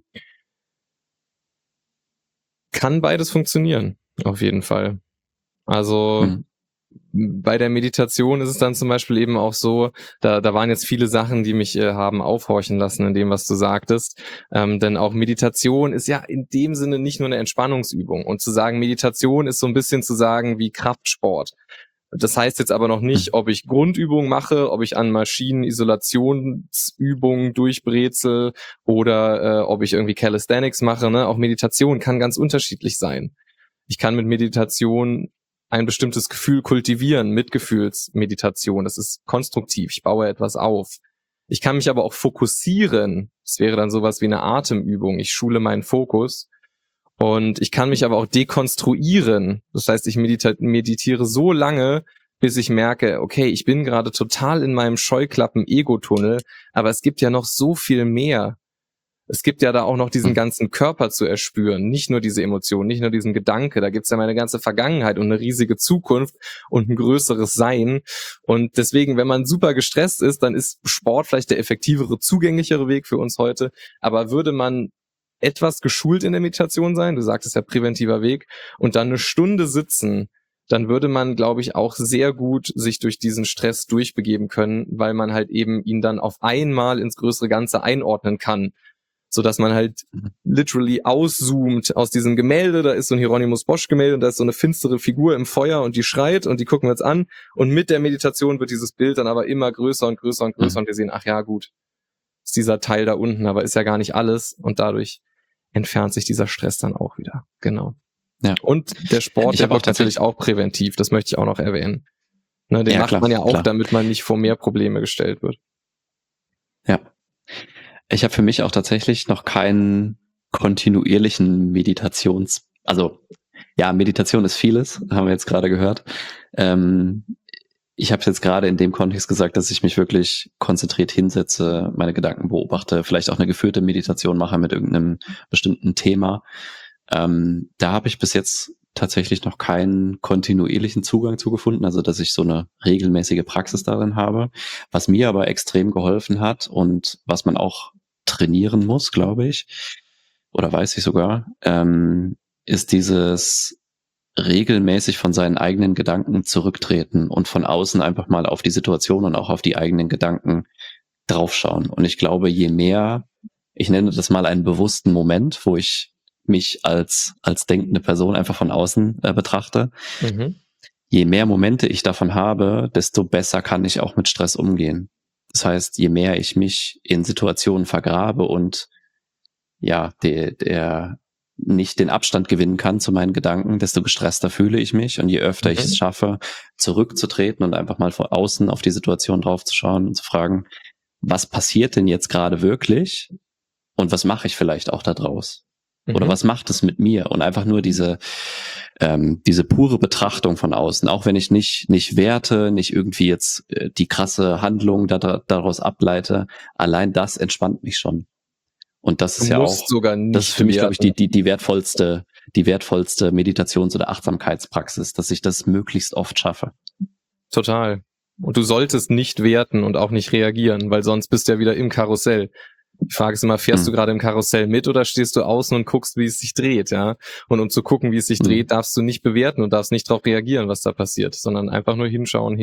beides funktionieren, auf jeden Fall. Also bei der Meditation ist es dann zum Beispiel eben auch so, da waren jetzt viele Sachen, die mich haben aufhorchen lassen in dem, was du sagtest. Denn auch Meditation ist ja in dem Sinne nicht nur eine Entspannungsübung. Und zu sagen, Meditation ist so ein bisschen zu sagen wie Kraftsport. Das heißt jetzt aber noch nicht, ob ich Grundübungen mache, ob ich an Maschinen Isolationsübungen durchbrezel oder ob ich irgendwie Calisthenics mache. Ne? Auch Meditation kann ganz unterschiedlich sein. Ich kann mit Meditation ein bestimmtes Gefühl kultivieren, Mitgefühlsmeditation. Das ist konstruktiv, ich baue etwas auf. Ich kann mich aber auch fokussieren. Das wäre dann sowas wie eine Atemübung. Ich schule meinen Fokus. Und ich kann mich aber auch dekonstruieren. Das heißt, ich meditiere so lange, bis ich merke, okay, ich bin gerade total in meinem Scheuklappen-Ego-Tunnel, aber es gibt ja noch so viel mehr. Es gibt ja da auch noch diesen ganzen Körper zu erspüren, nicht nur diese Emotionen, nicht nur diesen Gedanke, da gibt's ja meine ganze Vergangenheit und eine riesige Zukunft und ein größeres Sein. Und deswegen, wenn man super gestresst ist, dann ist Sport vielleicht der effektivere, zugänglichere Weg für uns heute. Aber würde man etwas geschult in der Meditation sein, du sagtest ja präventiver Weg, und dann eine Stunde sitzen, dann würde man, glaube ich, auch sehr gut sich durch diesen Stress durchbegeben können, weil man halt eben ihn dann auf einmal ins größere Ganze einordnen kann, so dass man halt literally auszoomt aus diesem Gemälde, da ist so ein Hieronymus Bosch Gemälde und da ist so eine finstere Figur im Feuer und die schreit und die gucken wir uns an und mit der Meditation wird dieses Bild dann aber immer größer und größer und größer und wir sehen, ach ja, gut, ist dieser Teil da unten, aber ist ja gar nicht alles und dadurch entfernt sich dieser Stress dann auch wieder. Genau. Ja. Und der Sport, der wirkt natürlich auch präventiv, das möchte ich auch noch erwähnen. Ne, den macht man ja auch, damit man nicht vor mehr Probleme gestellt wird. Ja. Ich habe für mich auch tatsächlich noch keinen kontinuierlichen Meditation ist vieles, haben wir jetzt gerade gehört. Ich habe jetzt gerade in dem Kontext gesagt, dass ich mich wirklich konzentriert hinsetze, meine Gedanken beobachte, vielleicht auch eine geführte Meditation mache mit irgendeinem bestimmten Thema. Da habe ich bis jetzt tatsächlich noch keinen kontinuierlichen Zugang zu gefunden, also dass ich so eine regelmäßige Praxis darin habe. Was mir aber extrem geholfen hat und was man auch trainieren muss, glaube ich, oder weiß ich sogar, ist dieses regelmäßig von seinen eigenen Gedanken zurücktreten und von außen einfach mal auf die Situation und auch auf die eigenen Gedanken draufschauen. Und ich glaube, je mehr, ich nenne das mal einen bewussten Moment, wo ich mich als denkende Person einfach von außen betrachte, je mehr Momente ich davon habe, desto besser kann ich auch mit Stress umgehen. Das heißt, je mehr ich mich in Situationen vergrabe und ja, der nicht den Abstand gewinnen kann zu meinen Gedanken, desto gestresster fühle ich mich. Und je öfter ich es schaffe, zurückzutreten und einfach mal von außen auf die Situation draufzuschauen und zu fragen, was passiert denn jetzt gerade wirklich? Und was mache ich vielleicht auch da draus? Oder was macht es mit mir? Und einfach nur diese pure Betrachtung von außen, auch wenn ich nicht werte, nicht irgendwie jetzt die krasse Handlung daraus ableite, allein das entspannt mich schon. Und das ist Du ja musst auch, sogar das ist nicht für mich, glaube ich, werten. die wertvollste Meditations- oder Achtsamkeitspraxis, dass ich das möglichst oft schaffe. Total. Und du solltest nicht werten und auch nicht reagieren, weil sonst bist du ja wieder im Karussell. Die Frage ist immer, fährst du gerade im Karussell mit oder stehst du außen und guckst, wie es sich dreht, ja? Und um zu gucken, wie es sich dreht, darfst du nicht bewerten und darfst nicht darauf reagieren, was da passiert, sondern einfach nur hinschauen.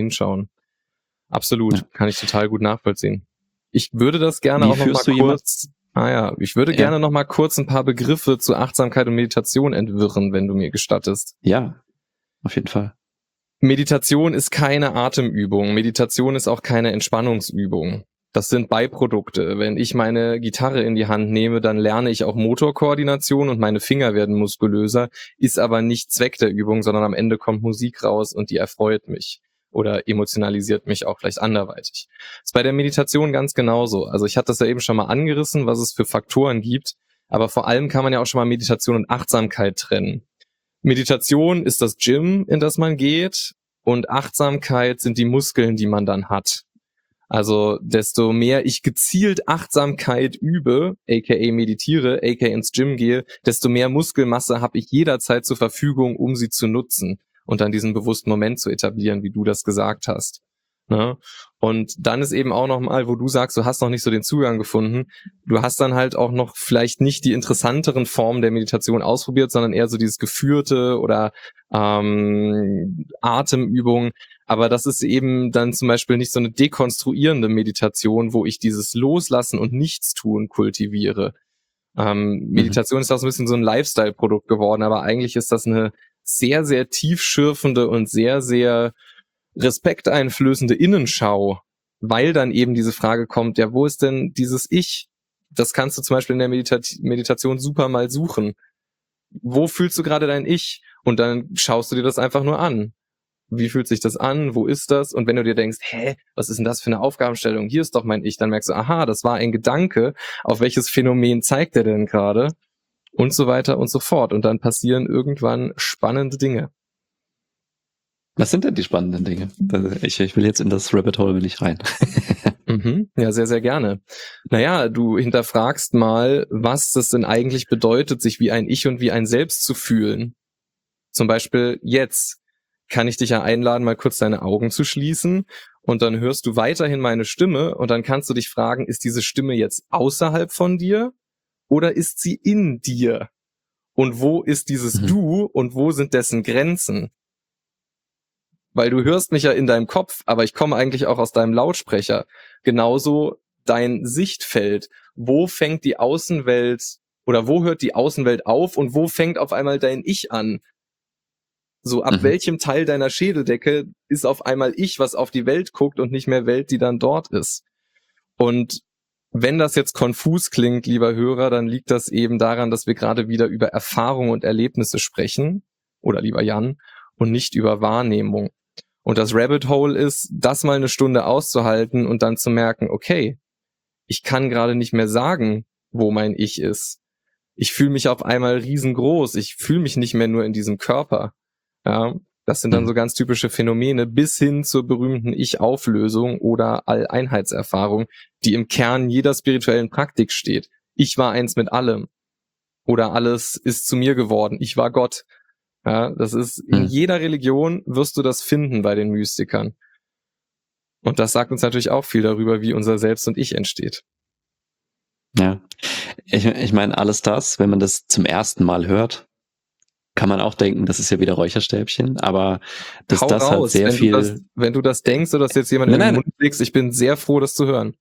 Absolut. Ja. Kann ich total gut nachvollziehen. Ich würde das gerne Wie auch noch mal führst du kurz, ich würde gerne noch mal kurz ein paar Begriffe zu Achtsamkeit und Meditation entwirren, wenn du mir gestattest. Ja, auf jeden Fall. Meditation ist keine Atemübung. Meditation ist auch keine Entspannungsübung. Das sind Beiprodukte. Wenn ich meine Gitarre in die Hand nehme, dann lerne ich auch Motorkoordination und meine Finger werden muskulöser, ist aber nicht Zweck der Übung, sondern am Ende kommt Musik raus und die erfreut mich oder emotionalisiert mich auch vielleicht anderweitig. Ist bei der Meditation ganz genauso. Also ich hatte das ja eben schon mal angerissen, was es für Faktoren gibt, aber vor allem kann man ja auch schon mal Meditation und Achtsamkeit trennen. Meditation ist das Gym, in das man geht, und Achtsamkeit sind die Muskeln, die man dann hat. Also desto mehr ich gezielt Achtsamkeit übe, aka meditiere, aka ins Gym gehe, desto mehr Muskelmasse habe ich jederzeit zur Verfügung, um sie zu nutzen und dann diesen bewussten Moment zu etablieren, wie du das gesagt hast. Ne? Und dann ist eben auch noch mal, wo du sagst, du hast noch nicht so den Zugang gefunden, du hast dann halt auch noch vielleicht nicht die interessanteren Formen der Meditation ausprobiert, sondern eher so dieses geführte oder Atemübungen. Aber das ist eben dann zum Beispiel nicht so eine dekonstruierende Meditation, wo ich dieses Loslassen und Nichtstun kultiviere. Meditation ist auch so ein bisschen so ein Lifestyle-Produkt geworden, aber eigentlich ist das eine sehr, sehr tiefschürfende und sehr, sehr respekteinflößende Innenschau, weil dann eben diese Frage kommt, ja, wo ist denn dieses Ich? Das kannst du zum Beispiel in der Meditation super mal suchen. Wo fühlst du gerade dein Ich? Und dann schaust du dir das einfach nur an. Wie fühlt sich das an? Wo ist das? Und wenn du dir denkst, was ist denn das für eine Aufgabenstellung? Hier ist doch mein Ich. Dann merkst du, aha, das war ein Gedanke. Auf welches Phänomen zeigt er denn gerade? Und so weiter und so fort. Und dann passieren irgendwann spannende Dinge. Was sind denn die spannenden Dinge? Ich will jetzt in das Rabbit Hole will ich rein. Ja, sehr, sehr gerne. Naja, du hinterfragst mal, was das denn eigentlich bedeutet, sich wie ein Ich und wie ein Selbst zu fühlen. Zum Beispiel jetzt kann ich dich ja einladen, mal kurz deine Augen zu schließen und dann hörst du weiterhin meine Stimme und dann kannst du dich fragen, ist diese Stimme jetzt außerhalb von dir oder ist sie in dir? Und wo ist dieses Du und wo sind dessen Grenzen? Weil du hörst mich ja in deinem Kopf, aber ich komme eigentlich auch aus deinem Lautsprecher. Genauso dein Sichtfeld. Wo fängt die Außenwelt oder wo hört die Außenwelt auf und wo fängt auf einmal dein Ich an? So, ab welchem Teil deiner Schädeldecke ist auf einmal Ich, was auf die Welt guckt und nicht mehr Welt, die dann dort ist? Und wenn das jetzt konfus klingt, lieber Hörer, dann liegt das eben daran, dass wir gerade wieder über Erfahrung und Erlebnisse sprechen, oder lieber Jan, und nicht über Wahrnehmung. Und das Rabbit Hole ist, das mal eine Stunde auszuhalten und dann zu merken, okay, ich kann gerade nicht mehr sagen, wo mein Ich ist. Ich fühle mich auf einmal riesengroß. Ich fühle mich nicht mehr nur in diesem Körper. Ja, das sind dann so ganz typische Phänomene bis hin zur berühmten Ich-Auflösung oder Alleinheitserfahrung, die im Kern jeder spirituellen Praktik steht. Ich war eins mit allem. Oder alles ist zu mir geworden. Ich war Gott. Ja, das ist in jeder Religion wirst du das finden bei den Mystikern. Und das sagt uns natürlich auch viel darüber, wie unser Selbst und Ich entsteht. Ja, ich meine, alles das, wenn man das zum ersten Mal hört, kann man auch denken, das ist ja wieder Räucherstäbchen, aber dass das halt sehr viel... Wenn du das denkst oder dass jetzt jemand in den Mund legst, ich bin sehr froh, das zu hören.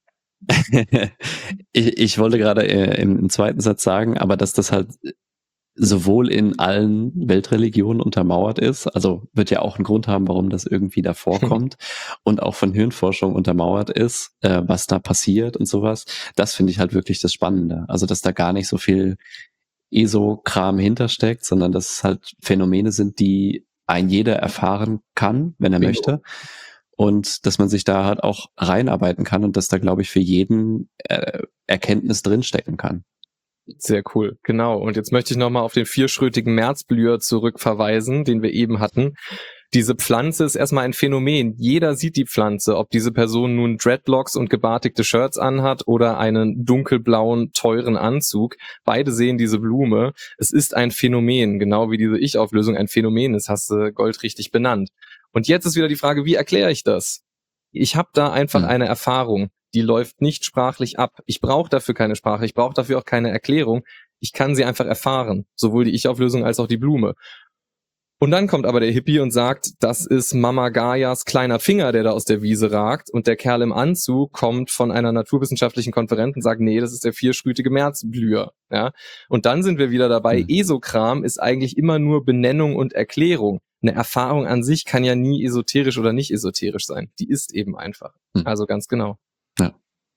ich wollte gerade im zweiten Satz sagen, aber dass das halt sowohl in allen Weltreligionen untermauert ist, also wird ja auch einen Grund haben, warum das irgendwie da vorkommt und auch von Hirnforschung untermauert ist, was da passiert und sowas. Das finde ich halt wirklich das Spannende. Also, dass da gar nicht so viel ESO-Kram hintersteckt, sondern dass es halt Phänomene sind, die ein jeder erfahren kann, wenn er Bingo. möchte. Und dass man sich da halt auch reinarbeiten kann und dass da, glaube ich, für jeden Erkenntnis drinstecken kann. Sehr cool, genau. Und jetzt möchte ich nochmal auf den vierschrötigen Märzblüher zurückverweisen, den wir eben hatten. Diese Pflanze ist erstmal ein Phänomen. Jeder sieht die Pflanze, ob diese Person nun Dreadlocks und gebartigte Shirts anhat oder einen dunkelblauen, teuren Anzug. Beide sehen diese Blume. Es ist ein Phänomen, genau wie diese Ich-Auflösung ein Phänomen ist, hast du goldrichtig benannt. Und jetzt ist wieder die Frage, wie erkläre ich das? Ich habe da einfach eine Erfahrung, die läuft nicht sprachlich ab. Ich brauche dafür keine Sprache, ich brauche dafür auch keine Erklärung. Ich kann sie einfach erfahren, sowohl die Ich-Auflösung als auch die Blume. Und dann kommt aber der Hippie und sagt, das ist Mama Gaias kleiner Finger, der da aus der Wiese ragt. Und der Kerl im Anzug kommt von einer naturwissenschaftlichen Konferenz und sagt, nee, das ist der vierschrütige Märzblüher. Ja? Und dann sind wir wieder dabei, Esokram ist eigentlich immer nur Benennung und Erklärung. Eine Erfahrung an sich kann ja nie esoterisch oder nicht esoterisch sein. Die ist eben einfach. Also ganz genau. Ja.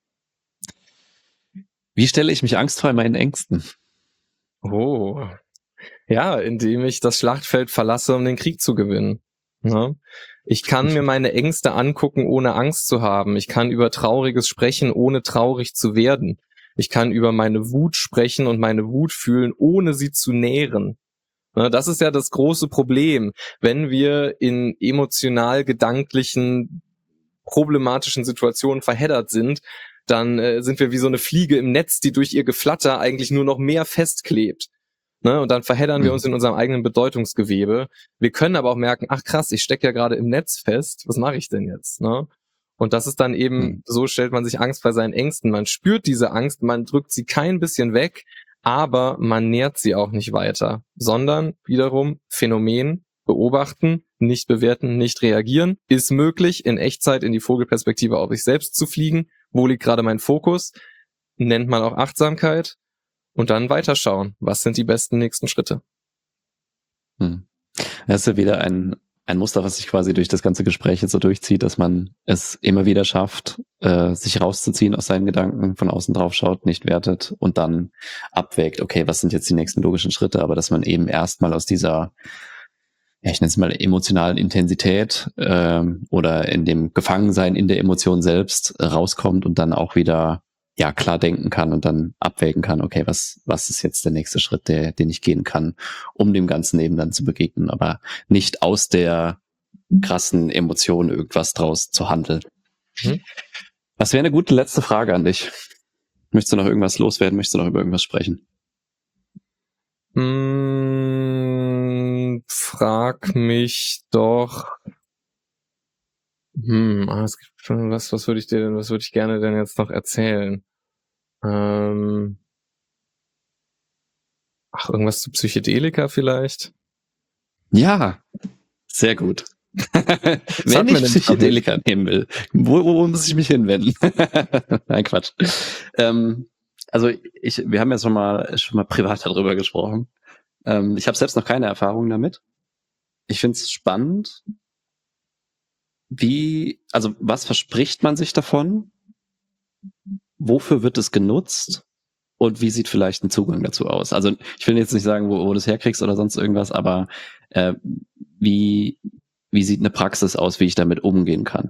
Wie stelle ich mich angstfrei meinen Ängsten? Oh. Ja, indem ich das Schlachtfeld verlasse, um den Krieg zu gewinnen. Ja. Ich kann mir meine Ängste angucken, ohne Angst zu haben. Ich kann über Trauriges sprechen, ohne traurig zu werden. Ich kann über meine Wut sprechen und meine Wut fühlen, ohne sie zu nähren. Ja, das ist ja das große Problem, wenn wir in emotional-gedanklichen, problematischen Situationen verheddert sind, dann sind wir wie so eine Fliege im Netz, die durch ihr Geflatter eigentlich nur noch mehr festklebt. Ne? Und dann verheddern wir uns in unserem eigenen Bedeutungsgewebe. Wir können aber auch merken, ach krass, ich stecke ja gerade im Netz fest, was mache ich denn jetzt? Ne? Und das ist dann eben, so stellt man sich Angst bei seinen Ängsten. Man spürt diese Angst, man drückt sie kein bisschen weg, aber man nährt sie auch nicht weiter, sondern wiederum Phänomen beobachten, nicht bewerten, nicht reagieren. Ist möglich, in Echtzeit in die Vogelperspektive auf sich selbst zu fliegen. Wo liegt gerade mein Fokus? Nennt man auch Achtsamkeit. Und dann weiterschauen. Was sind die besten nächsten Schritte? Das ist ja wieder ein Muster, was sich quasi durch das ganze Gespräch jetzt so durchzieht, dass man es immer wieder schafft, sich rauszuziehen aus seinen Gedanken, von außen drauf schaut, nicht wertet und dann abwägt, okay, was sind jetzt die nächsten logischen Schritte, aber dass man eben erstmal aus dieser, ich nenne es mal emotionalen Intensität oder in dem Gefangensein in der Emotion selbst rauskommt und dann auch wieder klar denken kann und dann abwägen kann, okay, was ist jetzt der nächste Schritt, den ich gehen kann, um dem ganzen Leben dann zu begegnen, aber nicht aus der krassen Emotion irgendwas draus zu handeln. Das wäre eine gute letzte Frage an dich. Möchtest du noch irgendwas loswerden? Möchtest du noch über irgendwas sprechen? Frag mich doch. Es gibt schon was würde ich gerne denn jetzt noch erzählen? Irgendwas zu Psychedelika vielleicht? Ja, sehr gut. Wenn ich Psychedelika nehmen will, wo muss ich mich hinwenden? Nein, Quatsch. Also wir haben ja schon mal privat darüber gesprochen. Ich habe selbst noch keine Erfahrung damit. Ich finde es spannend. Was verspricht man sich davon? Wofür wird es genutzt? Und wie sieht vielleicht ein Zugang dazu aus? Also ich will jetzt nicht sagen, wo du es herkriegst oder sonst irgendwas, aber wie sieht eine Praxis aus, wie ich damit umgehen kann?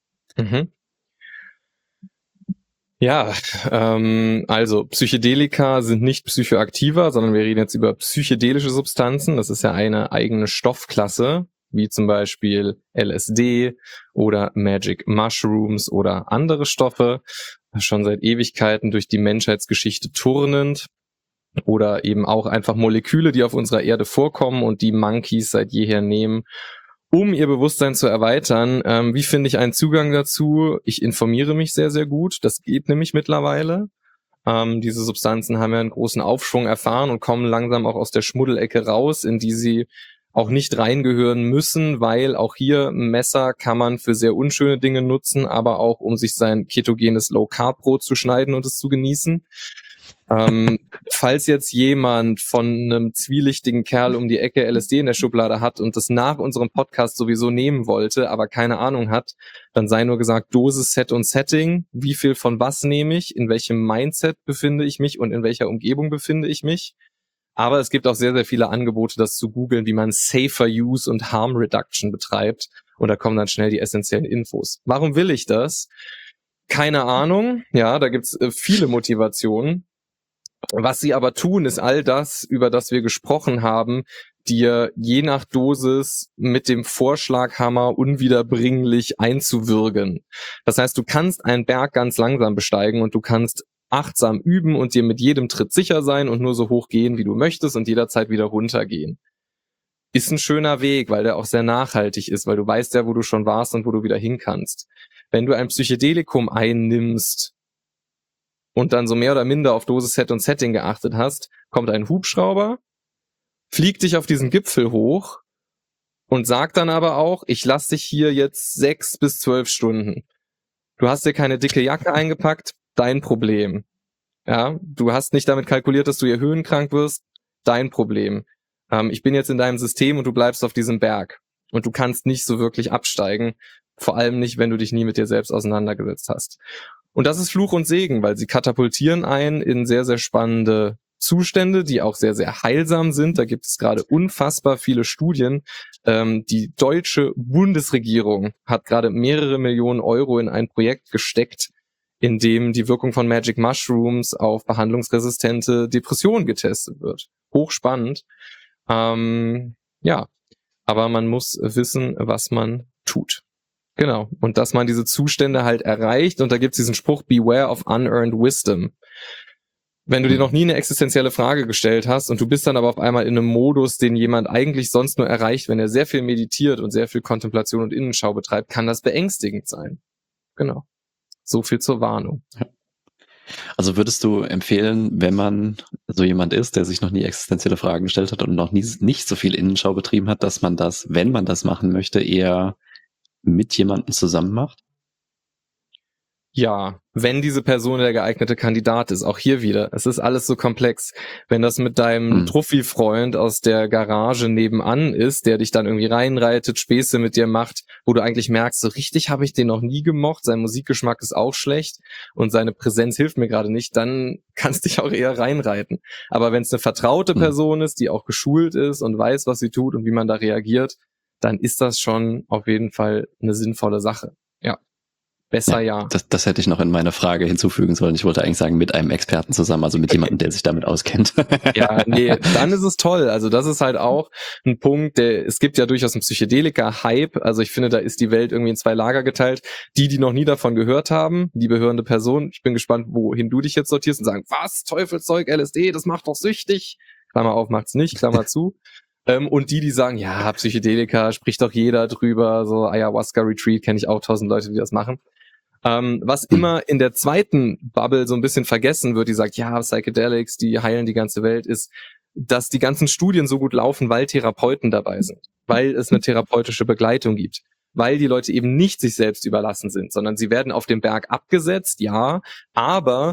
Ja, also Psychedelika sind nicht psychoaktiver, sondern wir reden jetzt über psychedelische Substanzen. Das ist ja eine eigene Stoffklasse, wie zum Beispiel LSD oder Magic Mushrooms oder andere Stoffe, schon seit Ewigkeiten durch die Menschheitsgeschichte turnend. Oder eben auch einfach Moleküle, die auf unserer Erde vorkommen und die Monkeys seit jeher nehmen, um ihr Bewusstsein zu erweitern. Wie finde ich einen Zugang dazu? Ich informiere mich sehr, sehr gut. Das geht nämlich mittlerweile. Diese Substanzen haben ja einen großen Aufschwung erfahren und kommen langsam auch aus der Schmuddelecke raus, in die sie auch nicht reingehören müssen, weil auch hier Messer kann man für sehr unschöne Dinge nutzen, aber auch um sich sein ketogenes Low-Carb-Brot zu schneiden und es zu genießen. Falls jetzt jemand von einem zwielichtigen Kerl um die Ecke LSD in der Schublade hat und das nach unserem Podcast sowieso nehmen wollte, aber keine Ahnung hat, dann sei nur gesagt, Dosis, Set und Setting, wie viel von was nehme ich, in welchem Mindset befinde ich mich und in welcher Umgebung befinde ich mich. Aber es gibt auch sehr, sehr viele Angebote, das zu googeln, wie man Safer Use und Harm Reduction betreibt. Und da kommen dann schnell die essentiellen Infos. Warum will ich das? Keine Ahnung. Ja, da gibt's viele Motivationen. Was sie aber tun, ist all das, über das wir gesprochen haben, dir je nach Dosis mit dem Vorschlaghammer unwiederbringlich einzuwürgen. Das heißt, du kannst einen Berg ganz langsam besteigen und du kannst achtsam üben und dir mit jedem Tritt sicher sein und nur so hoch gehen, wie du möchtest und jederzeit wieder runtergehen. Ist ein schöner Weg, weil der auch sehr nachhaltig ist, weil du weißt ja, wo du schon warst und wo du wieder hin kannst. Wenn du ein Psychedelikum einnimmst und dann so mehr oder minder auf Dosis, Set und Setting geachtet hast, kommt ein Hubschrauber, fliegt dich auf diesen Gipfel hoch und sagt dann aber auch, ich lasse dich hier jetzt 6 bis 12 Stunden. Du hast dir keine dicke Jacke eingepackt, dein Problem. Ja, du hast nicht damit kalkuliert, dass du hier höhenkrank wirst, dein Problem. Ich bin jetzt in deinem System und du bleibst auf diesem Berg. Und du kannst nicht so wirklich absteigen, vor allem nicht, wenn du dich nie mit dir selbst auseinandergesetzt hast. Und das ist Fluch und Segen, weil sie katapultieren einen in sehr, sehr spannende Zustände, die auch sehr, sehr heilsam sind. Da gibt es gerade unfassbar viele Studien. Die deutsche Bundesregierung hat gerade mehrere Millionen Euro in ein Projekt gesteckt, in dem die Wirkung von Magic Mushrooms auf behandlungsresistente Depressionen getestet wird. Hochspannend. Ja, aber man muss wissen, was man tut. Genau. Und dass man diese Zustände halt erreicht. Und da gibt's diesen Spruch, beware of unearned wisdom. Wenn du dir noch nie eine existenzielle Frage gestellt hast und du bist dann aber auf einmal in einem Modus, den jemand eigentlich sonst nur erreicht, wenn er sehr viel meditiert und sehr viel Kontemplation und Innenschau betreibt, kann das beängstigend sein. Genau. So viel zur Warnung. Ja. Also würdest du empfehlen, wenn man so jemand ist, der sich noch nie existenzielle Fragen gestellt hat und noch nie nicht so viel Innenschau betrieben hat, dass man das, wenn man das machen möchte, eher mit jemandem zusammen macht? Ja, wenn diese Person der geeignete Kandidat ist, auch hier wieder, es ist alles so komplex. Wenn das mit deinem Truffi-Freund aus der Garage nebenan ist, der dich dann irgendwie reinreitet, Späße mit dir macht, wo du eigentlich merkst, so richtig habe ich den noch nie gemocht, sein Musikgeschmack ist auch schlecht und seine Präsenz hilft mir gerade nicht, dann kannst du dich auch eher reinreiten. Aber wenn es eine vertraute Person ist, die auch geschult ist und weiß, was sie tut und wie man da reagiert, dann ist das schon auf jeden Fall eine sinnvolle Sache. Ja. Besser ja. Das hätte ich noch in meine Frage hinzufügen sollen. Ich wollte eigentlich sagen, mit einem Experten zusammen, also mit jemandem, der sich damit auskennt. Ja, nee, dann ist es toll. Also das ist halt auch ein Punkt, es gibt ja durchaus einen Psychedelika-Hype. Also ich finde, da ist die Welt irgendwie in 2 Lager geteilt. Die noch nie davon gehört haben, liebe hörende Person, ich bin gespannt, wohin du dich jetzt sortierst und sagen, was, Teufelszeug, LSD, das macht doch süchtig. Klammer auf, macht's nicht, Klammer zu. Und die sagen, ja, Psychedelika, spricht doch jeder drüber, so Ayahuasca-Retreat, kenne ich auch 1000 Leute, die das machen. Was immer in der zweiten Bubble so ein bisschen vergessen wird, die sagt, ja, Psychedelics, die heilen die ganze Welt, ist, dass die ganzen Studien so gut laufen, weil Therapeuten dabei sind, weil es eine therapeutische Begleitung gibt, weil die Leute eben nicht sich selbst überlassen sind, sondern sie werden auf dem Berg abgesetzt, ja, aber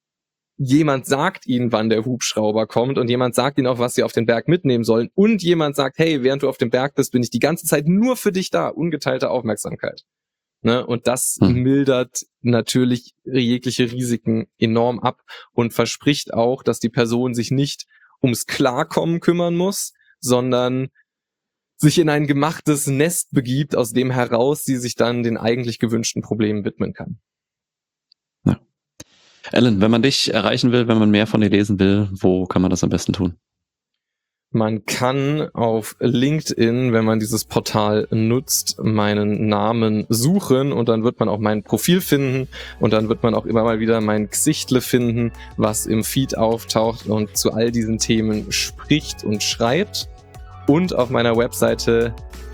jemand sagt ihnen, wann der Hubschrauber kommt und jemand sagt ihnen auch, was sie auf den Berg mitnehmen sollen und jemand sagt, hey, während du auf dem Berg bist, bin ich die ganze Zeit nur für dich da, ungeteilte Aufmerksamkeit. Ne? Und das mildert natürlich jegliche Risiken enorm ab und verspricht auch, dass die Person sich nicht ums Klarkommen kümmern muss, sondern sich in ein gemachtes Nest begibt, aus dem heraus sie sich dann den eigentlich gewünschten Problemen widmen kann. Ja. Alan, wenn man dich erreichen will, wenn man mehr von dir lesen will, wo kann man das am besten tun? Man kann auf LinkedIn, wenn man dieses Portal nutzt, meinen Namen suchen und dann wird man auch mein Profil finden und dann wird man auch immer mal wieder mein Gesichtle finden, was im Feed auftaucht und zu all diesen Themen spricht und schreibt. Und auf meiner Webseite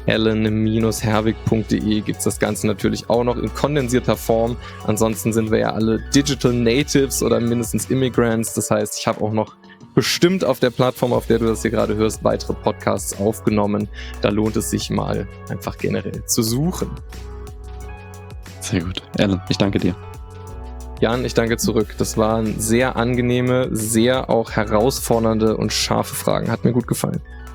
alan-herwig.de gibt's das Ganze natürlich auch noch in kondensierter Form. Ansonsten sind wir ja alle Digital Natives oder mindestens Immigrants. Das heißt, ich habe auch noch bestimmt auf der Plattform, auf der du das hier gerade hörst, weitere Podcasts aufgenommen. Da lohnt es sich mal einfach generell zu suchen. Sehr gut. Alan, ich danke dir. Jan, ich danke zurück. Das waren sehr angenehme, sehr auch herausfordernde und scharfe Fragen. Hat mir gut gefallen.